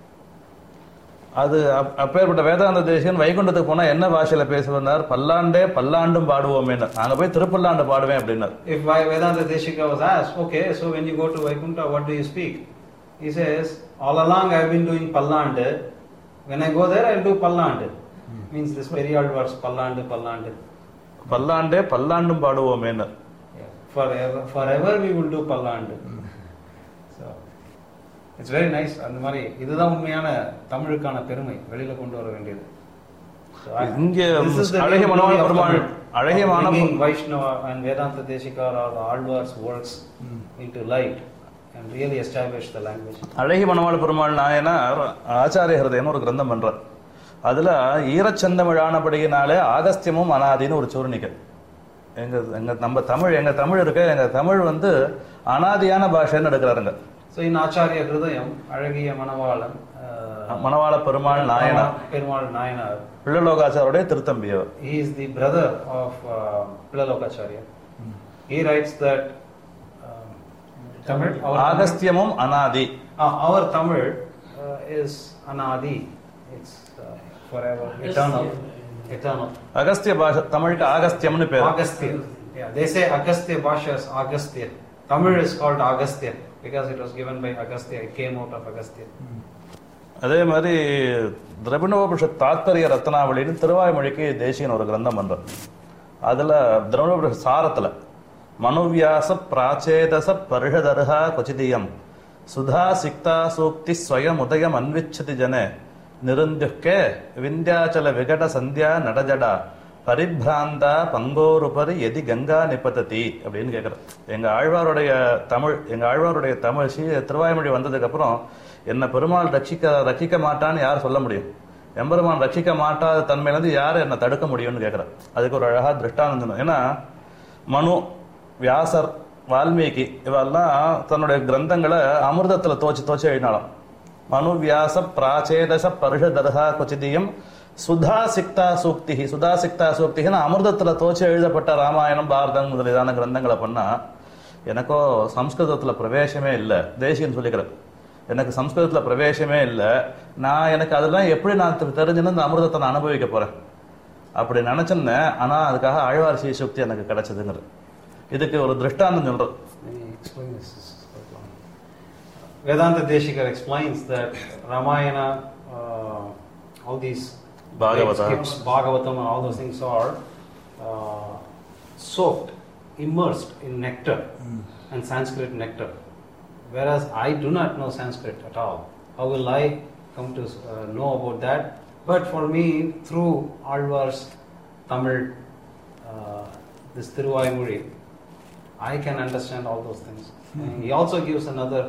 அது அப்பேற்பட்ட வேதாந்த தேசிகன் வைகுண்டத்துக்கு போனா என்ன பாஷையில பேசுவார்? பல்லாண்டும் பாடுவோமேன்னு. நாங்க போய் திருப்பல்லாண்டு பாடுவேன் அப்படின்னார். If Vedanta Deshika was asked, okay, so when you go to Vaikuntha, what do you speak? He says, all along I've been doing pallandu. When I go there, I'll do pallandu. Means this Periyal verse, pallandu. பல்லாண்டும் பாடுவோமேன்னு. Forever we will do pallandu. So it's very nice. அந்த மாதிரி இதுதான் உண்மையான தமிழுக்கான பெருமை, வெளியில கொண்டு வர வேண்டியது. இங்கே அழகிய மனவாள பெருமாள், அழகிய Vaishnava and Vedanta Deshika or the Alvar's works into light and really establish the language. அழகிய மனவாள பெருமாள் நாயனார் ஆச்சாரிய ஹிருதயம்னு ஒரு கிரந்தம் பண்றார். அதுல ஈரச்சந்தமிழானபடியினாலே ஆகஸ்தியமும் அனாதின்னு ஒரு சூர்ணிக்கை. எங்க தமிழ் இருக்கு, எங்க தமிழ் வந்து அனாதியான பாஷைன்னு எடுக்கிறாருங்க. So in Acharya Hridayam, அழகிய மணவாளன் மணவாள Perumal Nayanar, பிள்ளலோகாச்சாரியுடைய திருத்தம்பியவர். He is the brother of Pillalokacharya. He writes that Tamil, ஆகஸ்தியமும் அனாதி. Our Tamil is anadi. It's forever, eternal. Agastya பாஷை தமிழுக்கு ஆகஸ்தியம்னு பேர். Agastya. Yeah, they say Agastya Bhasha is Agastya. Tamil is called Agastya because it was given by Agastya. It came out of Agastya. அதே மாதிரி திரவிணோபனிஷத் தாத்பரிய ரத்னாவளின்னு திருவாய்மொழிக்கு தேசிகன் ஒரு கிரந்தம் பண்றார். அதுல திரவிணோபனிஷத் சாரத்துல மனுவியாச பிராச்சேதச பரிஷதர்ஹா கொச்சிதியம் சுதா சிக்தா சூக்தி ஸ்வயம் உதயம் அன்விச்சதி ஜனே நிருந்துக்கே விந்தியாச்சல விகட சந்தியா நடஜடா பரிபிராந்தா பங்கோருபரி எதி கங்கா நிபததி அப்படின்னு கேட்குற. எங்க ஆழ்வாருடைய தமிழ் திருவாய்மொழி வந்ததுக்கு அப்புறம் என்ன பெருமாள் ரட்சிக்க மாட்டான்னு யார் சொல்ல முடியும்? எம்பெருமான் ரட்சிக்க மாட்டாத தன்மையிலிருந்து யார் என்ன தடுக்க முடியும்னு கேட்குற. அதுக்கு ஒரு அழகா திருஷ்டாந்தம். ஏன்னா மனு, வியாசர், வால்மீகி இவெல்லாம் தன்னுடைய கிரந்தங்களை அமிர்தத்துல தோச்சு எழுதினாலும். மனு வியாச பிராச்சேதச பரிஷதர்ஹா கொச்சிதியம் சுதா சிக்தா சூக்தின்னு அமிர்தத்துல தோச்சு எழுதப்பட்ட ராமாயணம், பாரதம் முதலியதான கிரந்தங்களை பண்ணா எனக்கோ சம்ஸ்கிருதத்துல பிரவேசமே இல்லை. தேசியன்னு சொல்லிக்கிறேன், எனக்கு சம்ஸ்கிருதத்துல பிரவேசமே இல்லை. எனக்கு அதெல்லாம் எப்படி நான் தெரிஞ்சுன்னு இந்த அமிர்தத்தை நான் அனுபவிக்க போறேன் அப்படி நினைச்சேன்னு. ஆனா அதுக்காக ஆழ்வார் ஸ்ரீசுக்தி எனக்கு கிடைச்சதுங்கிறது. இதுக்கு ஒரு திருஷ்டாந்தம் சொல்றேன். Vedanta Deshika explains that Ramayana, all these Bhagavatam and all those things are soaked, immersed in nectar and Sanskrit nectar. Whereas I do not know Sanskrit at all. How will I come to know about that? But for me, through Alvar's Tamil, this Thiruvaimuri, I can understand all those things. And he also gives another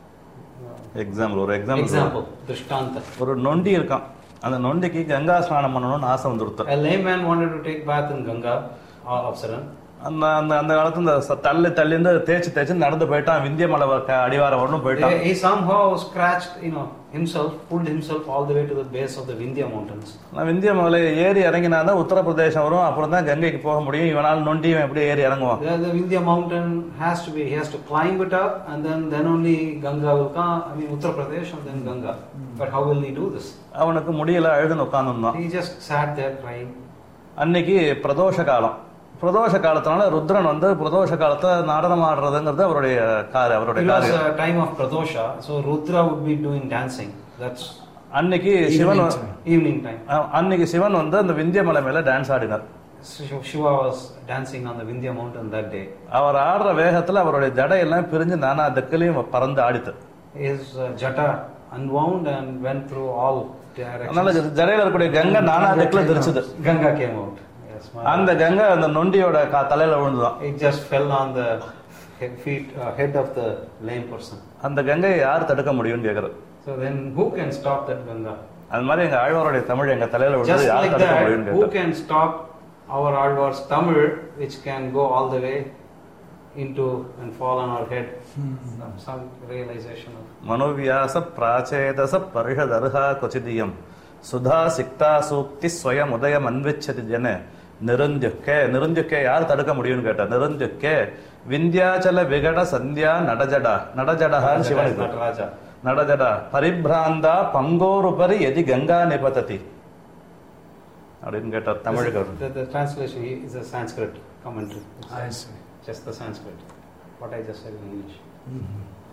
example, Drishtanta. ஒரு நொண்டி இருக்கான், அந்த நொண்டிக்கு கங்கா ஸ்நானம் பண்ணணும்னு ஆசை வந்துருத்த. A layman wanted to take bath in Ganga, Apsaran. அந்த காலத்துல இந்த தள்ளிந்து தேய்ச்சி நடந்து போயிட்டான், விந்திய மலை அடிவாரம் வரணும் போயிட்டான். He somehow scratched, himself, pulled himself all the way to the base of the Vindhya mountains. Vindhya மலை ஏறி இறங்கினாதான் உத்தரப்பிரதேசம் வரும், அப்புறம் தான் கங்கைக்கு போக முடியும். இவனால் நொண்டி எப்படி ஏறி இறங்குவான்? The Vindhya mountain he has to climb it up, and then only Ganga will come. Uttar Pradesh and then Ganga. But how will he do this? அவனுக்கு முடியல, அழுதுன்னு உட்கார்ந்துருந்தான். He just sat there crying. அன்னைக்கு பிரதோஷ காலம். பிரதோஷ காலத்தினால ருத்ரன் பிரதோஷ காலத்தை நடனம் ஆடுறதுங்கிறது அவருடைய காரியம். Time of Pradosha, so Rudra would be doing dancing. That's அன்னைக்கு சிவன் ஈவினிங் டைம். அன்னைக்கு சிவன் அந்த விந்திய மலை மேல டான்ஸ் ஆடினார். Shiva was dancing on the Vindhya mountain that day. அவர் ஆடுற வேகத்துல அவருடைய ஜடையெல்லாம் பிரிஞ்சு நானா திக்கிலையும் பறந்து ஆடித்து. His jata unwound and went through all directions. அதனால ஜடையில இருக்கக்கூடிய கங்கை நானா திக்குல தெரிச்சது. Ganga came out. அந்த கங்கை அந்த நொண்டியோட தலையில விழுந்துதான். It just fell on the head of the lame person. அந்த கங்கையை யார் தடுக்க முடியும்னு கேக்குறது. So then who can stop that Ganga? அது மாதிரி எங்க ஆழ்வாருடைய தமிழ் எங்க தலையில விழுந்து யார் தடுக்க முடியும்னு கேக்குறது. Who can stop our Alvar's Tamil which can go all the way into and fall on our head. Some realization of மனுவியாச பிராச்சேதச பரிஷதர்ஹா கொச்சிதியம் Sudha சிக்தா சூக்தி ஸ்வயம் உதயம் அன்விச்சதி ஜன நிருந்துக்கே. நிருந்துக்கே யார் தடுக்க முடியும்னு கேட்டார். நிருந்துக்கே விந்தியாச்சல விகட சந்தியா நடஜடா. நடஜடஹான்னு சிவனுக்கு Nataraja. நடஜடா பரிபிராந்தா பங்கோருபரி எதி கங்கா நிபததி அப்படின்னு கேட்டார் தமிழுக்கு. The translation is a Sanskrit commentary. I see. Just the Sanskrit. What I just said in English.